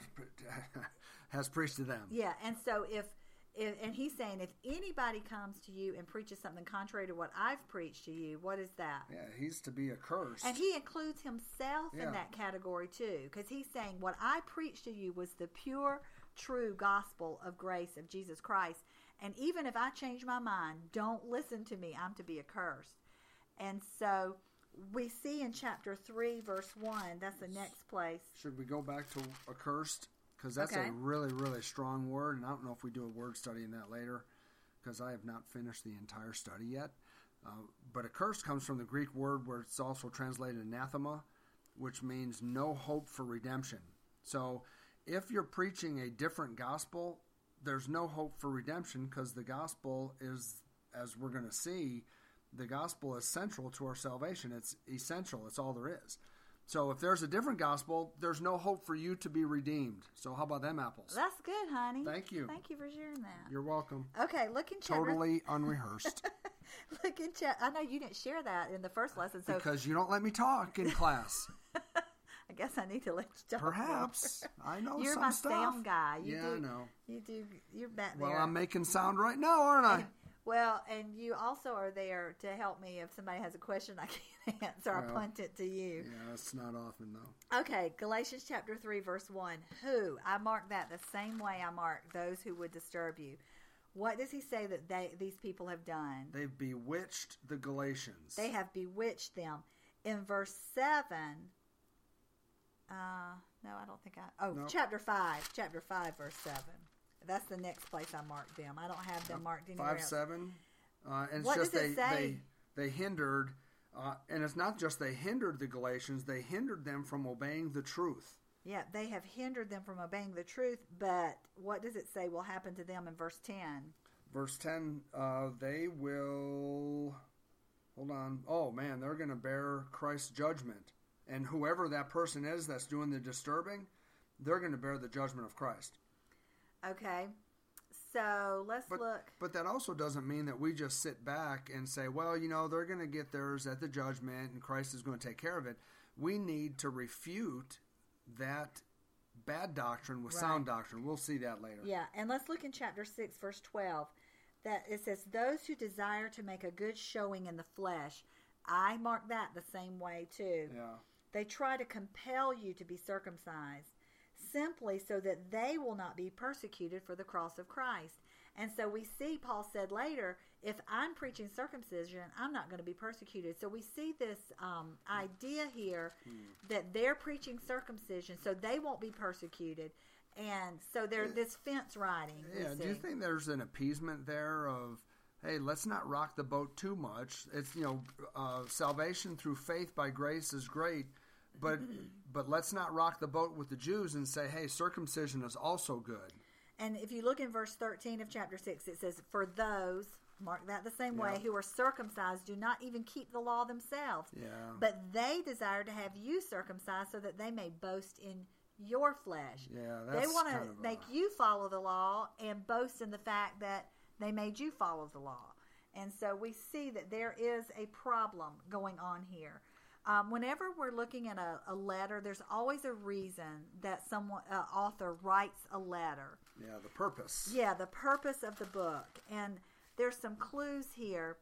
has preached to them. Yeah, and so if, if, and he's saying, if anybody comes to you and preaches something contrary to what I've preached to you, what is that? Yeah, he's to be accursed. And he includes himself yeah. in that category too, because he's saying, what I preached to you was the pure, true gospel of grace of Jesus Christ. And even if I change my mind, don't listen to me. I'm to be accursed. And so we see in chapter three, verse one, that's the next place. Should we go back to accursed? Because that's okay. a really, really strong word. And I don't know if we do a word study in that later, because I have not finished the entire study yet. Uh, but accursed comes from the Greek word where it's also translated anathema, which means no hope for redemption. So if you're preaching a different gospel, there's no hope for redemption, because the gospel is, as we're going to see, the gospel is central to our salvation. It's essential. It's all there is. So if there's a different gospel, there's no hope for you to be redeemed. So how about them apples? That's good, honey. Thank you. Thank you for sharing that. You're welcome. Okay, look in chapter... Totally unrehearsed. Look in chapter... I know you didn't share that in the first lesson. So because you don't let me talk in class. I guess I need to let you talk. Perhaps. I know You're some my stuff. sound guy. You yeah, do, I know. You do. You're back there. Well, I'm making sound right now, aren't I? And, well, and you also are there to help me if somebody has a question I can't answer. Well, I punt it to you. Yeah, that's not often, though. Okay, Galatians chapter three, verse one. Who? I mark that the same way I mark those who would disturb you. What does he say that they these people have done? They've bewitched the Galatians. They have bewitched them. In verse seven... Uh, no, I don't think I... Oh, no. chapter five. Chapter five, verse seven. That's the next place I marked them. I don't have them marked anywhere Five, else. seven. Uh, and it's what just does they, it say? they they hindered, uh, and it's not just they hindered the Galatians, they hindered them from obeying the truth. Yeah, they have hindered them from obeying the truth, but what does it say will happen to them in verse ten? Verse ten, uh, they will... Hold on. Oh, man, they're going to bear Christ's judgment. And whoever that person is that's doing the disturbing, they're going to bear the judgment of Christ. Okay. So let's but, look. But that also doesn't mean that we just sit back and say, well, you know, they're going to get theirs at the judgment and Christ is going to take care of it. We need to refute that bad doctrine with right. sound doctrine. We'll see that later. Yeah, and let's look in chapter six, verse twelve. That it says, those who desire to make a good showing in the flesh, I mark that the same way too. Yeah. They try to compel you to be circumcised, simply so that they will not be persecuted for the cross of Christ. And so we see, Paul said later, if I'm preaching circumcision, I'm not going to be persecuted. So we see this um, idea here hmm. that they're preaching circumcision, so they won't be persecuted. And so there's this fence riding. Yeah, do you think there's an appeasement there of, hey, let's not rock the boat too much? It's, you know, uh, salvation through faith by grace is great, but but let's not rock the boat with the Jews and say, hey, circumcision is also good. And if you look in verse thirteen of chapter six, it says, for those, mark that the same yeah. way, who are circumcised do not even keep the law themselves. Yeah. But they desire to have you circumcised so that they may boast in your flesh. Yeah, that's They want to kind of make a... you follow the law and boast in the fact that they made you follow the law. And so we see that there is a problem going on here. Um, whenever we're looking at a, a letter, there's always a reason that someone, uh, author writes a letter. Yeah, the purpose. Yeah, the purpose of the book. And there's some clues here.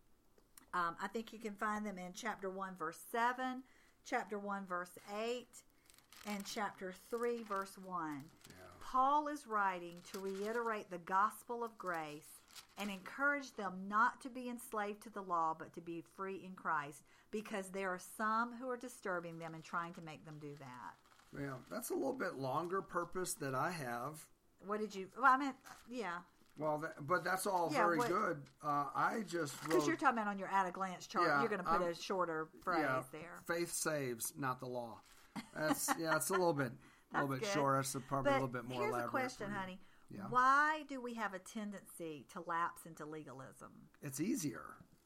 Um, I think you can find them in chapter one, verse seven, chapter one, verse eight, and chapter three, verse one. Yeah. Paul is writing to reiterate the gospel of grace and encourage them not to be enslaved to the law, but to be free in Christ, because there are some who are disturbing them and trying to make them do that. Yeah, that's a little bit longer purpose that I have. What did you, well, I mean, yeah. Well, that, but that's all yeah, very what, good. Uh, I just wrote... Because you're talking about on your at-a-glance chart, yeah, you're going to put um, a shorter phrase yeah, there. Faith saves, not the law. That's yeah, it's a little bit, a little bit good. short. It's probably but a little bit more here's elaborate. Here's a question, honey. Yeah. Why do we have a tendency to lapse into legalism? It's easier.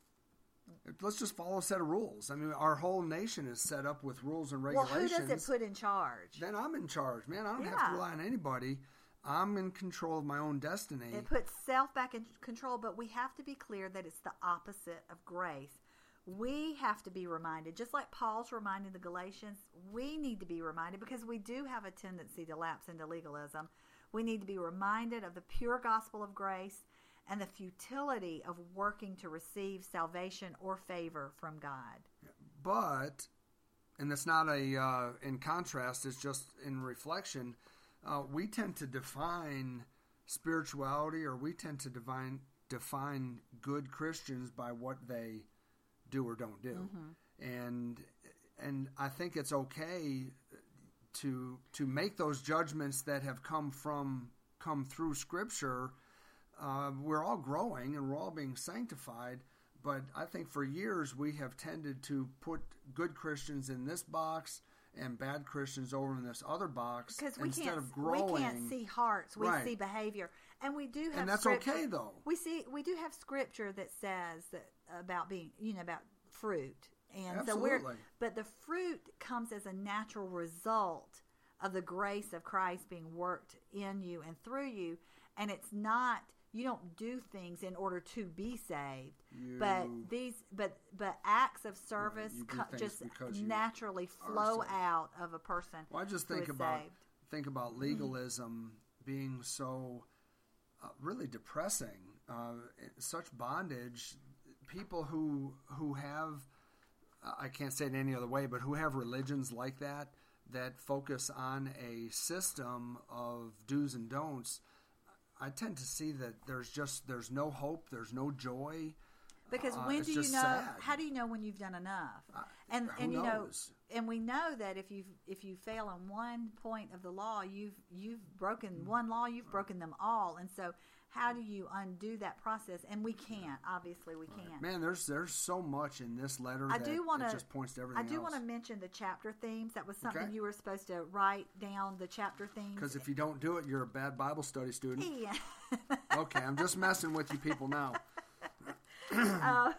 Let's just follow a set of rules. I mean, our whole nation is set up with rules and regulations. Well, who does it put in charge? Then I'm in charge, man. I don't yeah. have to rely on anybody. I'm in control of my own destiny. It puts self back in control, but we have to be clear that it's the opposite of grace. We have to be reminded, just like Paul's reminding the Galatians, we need to be reminded because we do have a tendency to lapse into legalism. We need to be reminded of the pure gospel of grace and the futility of working to receive salvation or favor from God. But, and it's not a, uh, in contrast, it's just in reflection, uh, we tend to define spirituality, or we tend to define, define good Christians by what they do or don't do. Mm-hmm. And and I think it's okay to to make those judgments that have come from come through Scripture. Uh, we're all growing and we're all being sanctified, but I think for years we have tended to put good Christians in this box and bad Christians over in this other box because we instead can't, of growing. We can't see hearts, we right. see behavior, and we do have. And that's scripture. okay though. We see we do have Scripture that says that about being, you know, about fruit, and Absolutely. so we're. But the fruit comes as a natural result of the grace of Christ being worked in you and through you, and it's not. You don't do things in order to be saved, you, but these, but but acts of service right, co- just you naturally flow out of a person. Well, I just who think is about saved. think about legalism mm-hmm. being so uh, really depressing, uh, such bondage. People who who have, uh, I can't say it any other way, but who have religions like that that focus on a system of do's and don'ts. I tend to see that there's just there's no hope, there's no joy. Because uh, when do you know? Sad. How do you know when you've done enough? Uh, and who and you knows? know, and we know that if you if you fail on one point of the law, you've you've broken mm. one law, you've broken them all. And so, how do you undo that process? And we can't. Obviously, we right. can't. Man, there's there's so much in this letter. I that do want to just points to everything. I do else. want to mention the chapter themes. That was something okay. you were supposed to write down. The chapter themes. Because if you don't do it, you're a bad Bible study student. Yeah. Okay, I'm just messing with you people now. uh,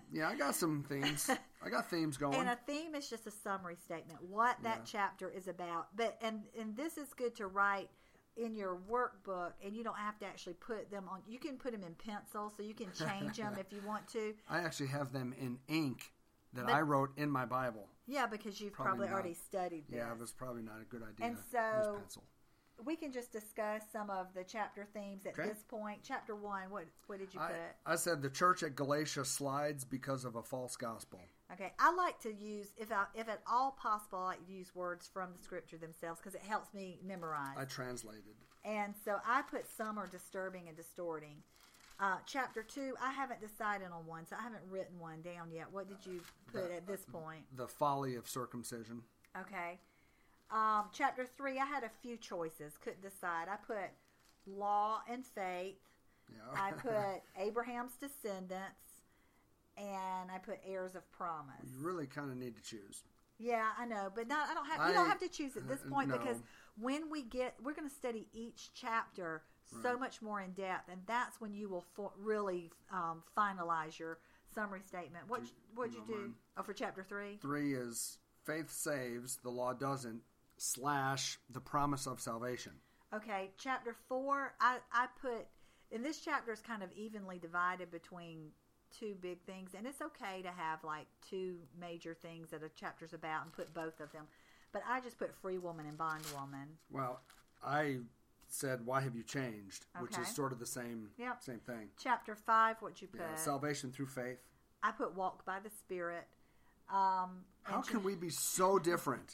Yeah, I got some themes. I got themes going. And a theme is just a summary statement, what that Yeah. chapter is about. But and and this is good to write in your workbook, and you don't have to actually put them on. You can put them in pencil, so you can change them if you want to. I actually have them in ink that But- I wrote in my Bible. Yeah, because you've Probably probably, not. already studied this. Yeah, it was probably not a good idea And to so- use pencil. We can just discuss some of the chapter themes at Okay. this point. Chapter one, what what did you I, put? I said the church at Galatia slides because of a false gospel. Okay, I like to use, if I, if at all possible, I like to use words from the scripture themselves because it helps me memorize. I translated. And so I put some are disturbing and distorting. Uh, chapter two, I haven't decided on one, so I haven't written one down yet. What did you put The- at this point? The folly of circumcision. Okay. Um, chapter three, I had a few choices. Couldn't decide. I put law and faith. Yeah. I put Abraham's descendants. And I put heirs of promise. You really kind of need to choose. Yeah, I know, but not. I don't have. I- You don't have to choose at this uh, point no. because when we get, we're going to study each chapter so Right. much more in depth, and that's when you will for, really um, finalize your summary statement. What Do- what'd you you know do? mine? Oh, for chapter three. Three is faith saves, the law doesn't, slash the promise of salvation. Okay, chapter four. I I put, and this chapter is kind of evenly divided between two big things, and it's okay to have like two major things that a chapter's about and put both of them. But I just put free woman and bondwoman. Well, I said, why have you changed? Which Okay. is sort of the same Yep. same thing. Chapter five, what'd you put? Yeah, salvation through faith. I put walk by the Spirit. Um, How and can we be so different?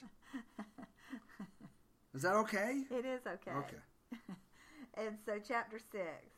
Is that okay? It is okay. Okay. And so, chapter six.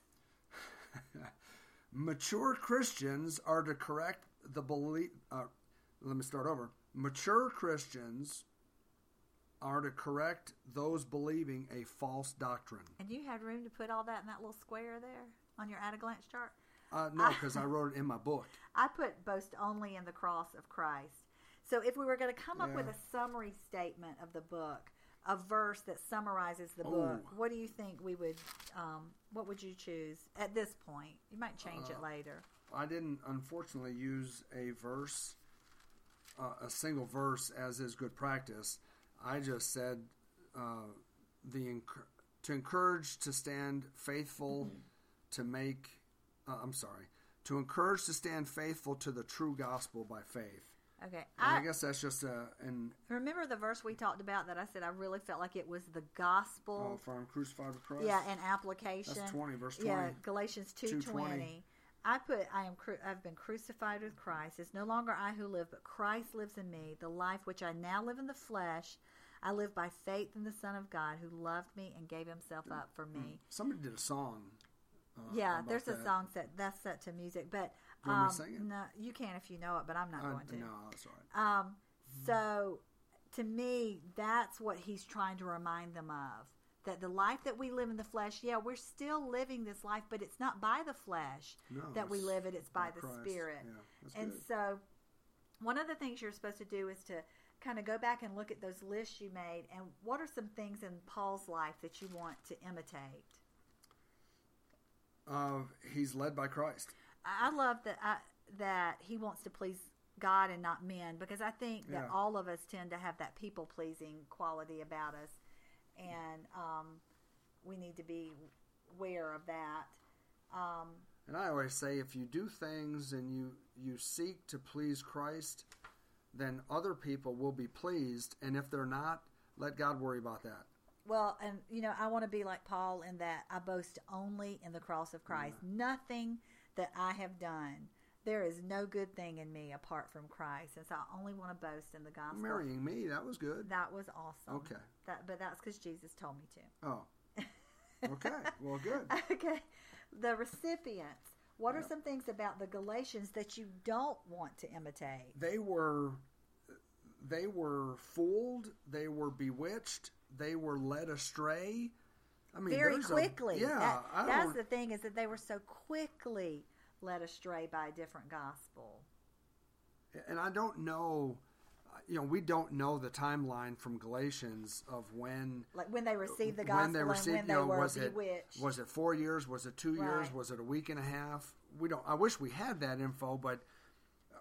Mature Christians are to correct the belief. Uh, let me start over. Mature Christians are to correct those believing a false doctrine. And you had room to put all that in that little square there on your at-a-glance chart? Uh, no, because I wrote it in my book. I put boast only in the cross of Christ. So if we were going to come up with Yeah. a summary statement of the book, a verse that summarizes the book, Oh. what do you think we would, um, what would you choose at this point? You might change it Uh, later. I didn't, unfortunately, use a verse, uh, a single verse, as is good practice. I just said uh, the enc- to encourage to stand faithful to make. Uh, I'm sorry, to encourage to stand faithful to the true gospel by faith. Okay. And I, I, guess that's just a an remember the verse we talked about that I said I really felt like it was the gospel. oh, for I'm crucified with Christ. Yeah, and application. That's twenty, verse twenty. Yeah, Galatians two two twenty. twenty. I put, I am, cru- I've been crucified with Christ. It's no longer I who live, but Christ lives in me. The life which I now live in the flesh, I live by faith in the Son of God who loved me and gave himself up for me. Somebody did a song. Uh, Yeah, about there's a that. song set that's set to music, but Do you want me um, to sing it? no, you can if you know it, but I'm not Uh, going to. no, that's all right. Um, so to me, that's what he's trying to remind them of. That the life that we live in the flesh, yeah, we're still living this life, but it's not by the flesh No, that we it's live it, it's by the Christ. Spirit. Yeah, that's And good. so one of the things you're supposed to do is to kind of go back and look at those lists you made and what are some things in Paul's life that you want to imitate? Uh, he's led by Christ. I I love that I, that he wants to please God and not men because I think that Yeah. all of us tend to have that people pleasing quality about us, and um, we need to be aware of that. Um, And I always say, if you do things and you, you seek to please Christ, then other people will be pleased. And if they're not, let God worry about that. well, and you know, I want to be like Paul in that I boast only in the cross of Christ. Nothing that I have done. There is no good thing in me apart from Christ, and so I only want to boast in the gospel. Marrying me, that was good. That was awesome. Okay. That, but that's because Jesus told me to. Oh. Okay. Well, good. Okay. The recipients. What are Yep. some things about the Galatians that you don't want to imitate? They were, they were fooled. They were bewitched. They were led astray. I mean, Very there's a- quickly. yeah. That- I that's don't, the thing is that they were so quickly led astray by a different gospel. and I don't know, you know, we don't know the timeline from Galatians of when Like when they received the gospel when they received, and when they you know, were was it bewitched. was it four years? Was it two years? Right. Was it a week and a half? We don't. I wish we had that info, but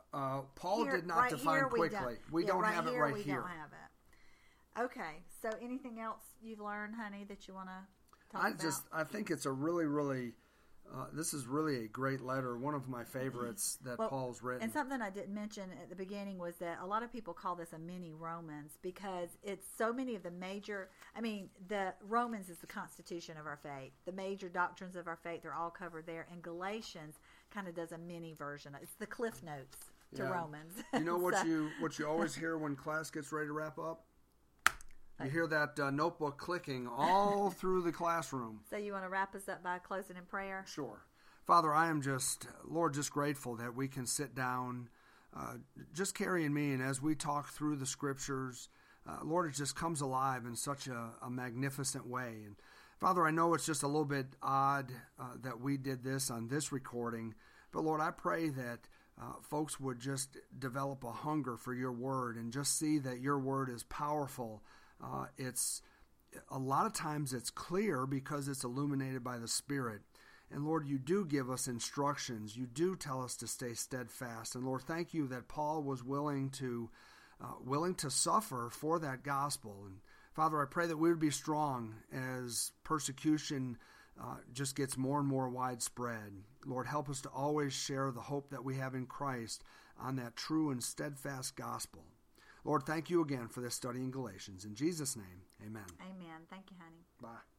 uh, Paul Here- did not right define here we quickly. don't- We yeah, don't right have it here right we here. don't have it. Okay, so anything else you've learned, honey, that you want to talk I about? just, I think it's a really, really, uh, this is really a great letter. One of my favorites that Well, Paul's written. And something I didn't mention at the beginning was that a lot of people call this a mini Romans because it's so many of the major, I mean, the Romans is the constitution of our faith. The major doctrines of our faith are all covered there. And Galatians kind of does a mini version. It's the Cliff Notes to Yeah. Romans. You know what So- you what you always hear when class gets ready to wrap up? You hear that uh, notebook clicking all through the classroom. So you want to wrap us up by closing in prayer? Sure. Father, I am just, Lord, just grateful that we can sit down, uh, just carrying me, and as we talk through the scriptures, uh, Lord, it just comes alive in such a, a magnificent way. And Father, I know it's just a little bit odd uh, that we did this on this recording, but Lord, I pray that uh, folks would just develop a hunger for your word and just see that your word is powerful. Uh, it's a lot of times it's clear because it's illuminated by the Spirit. And Lord, you do give us instructions. You do tell us to stay steadfast. And Lord, thank you that Paul was willing to uh, willing to suffer for that gospel. And Father, I pray that we would be strong as persecution uh, just gets more and more widespread. Lord, help us to always share the hope that we have in Christ on that true and steadfast gospel. Lord, thank you again for this study in Galatians. In Jesus' name, amen. Amen. Thank you, honey. Bye.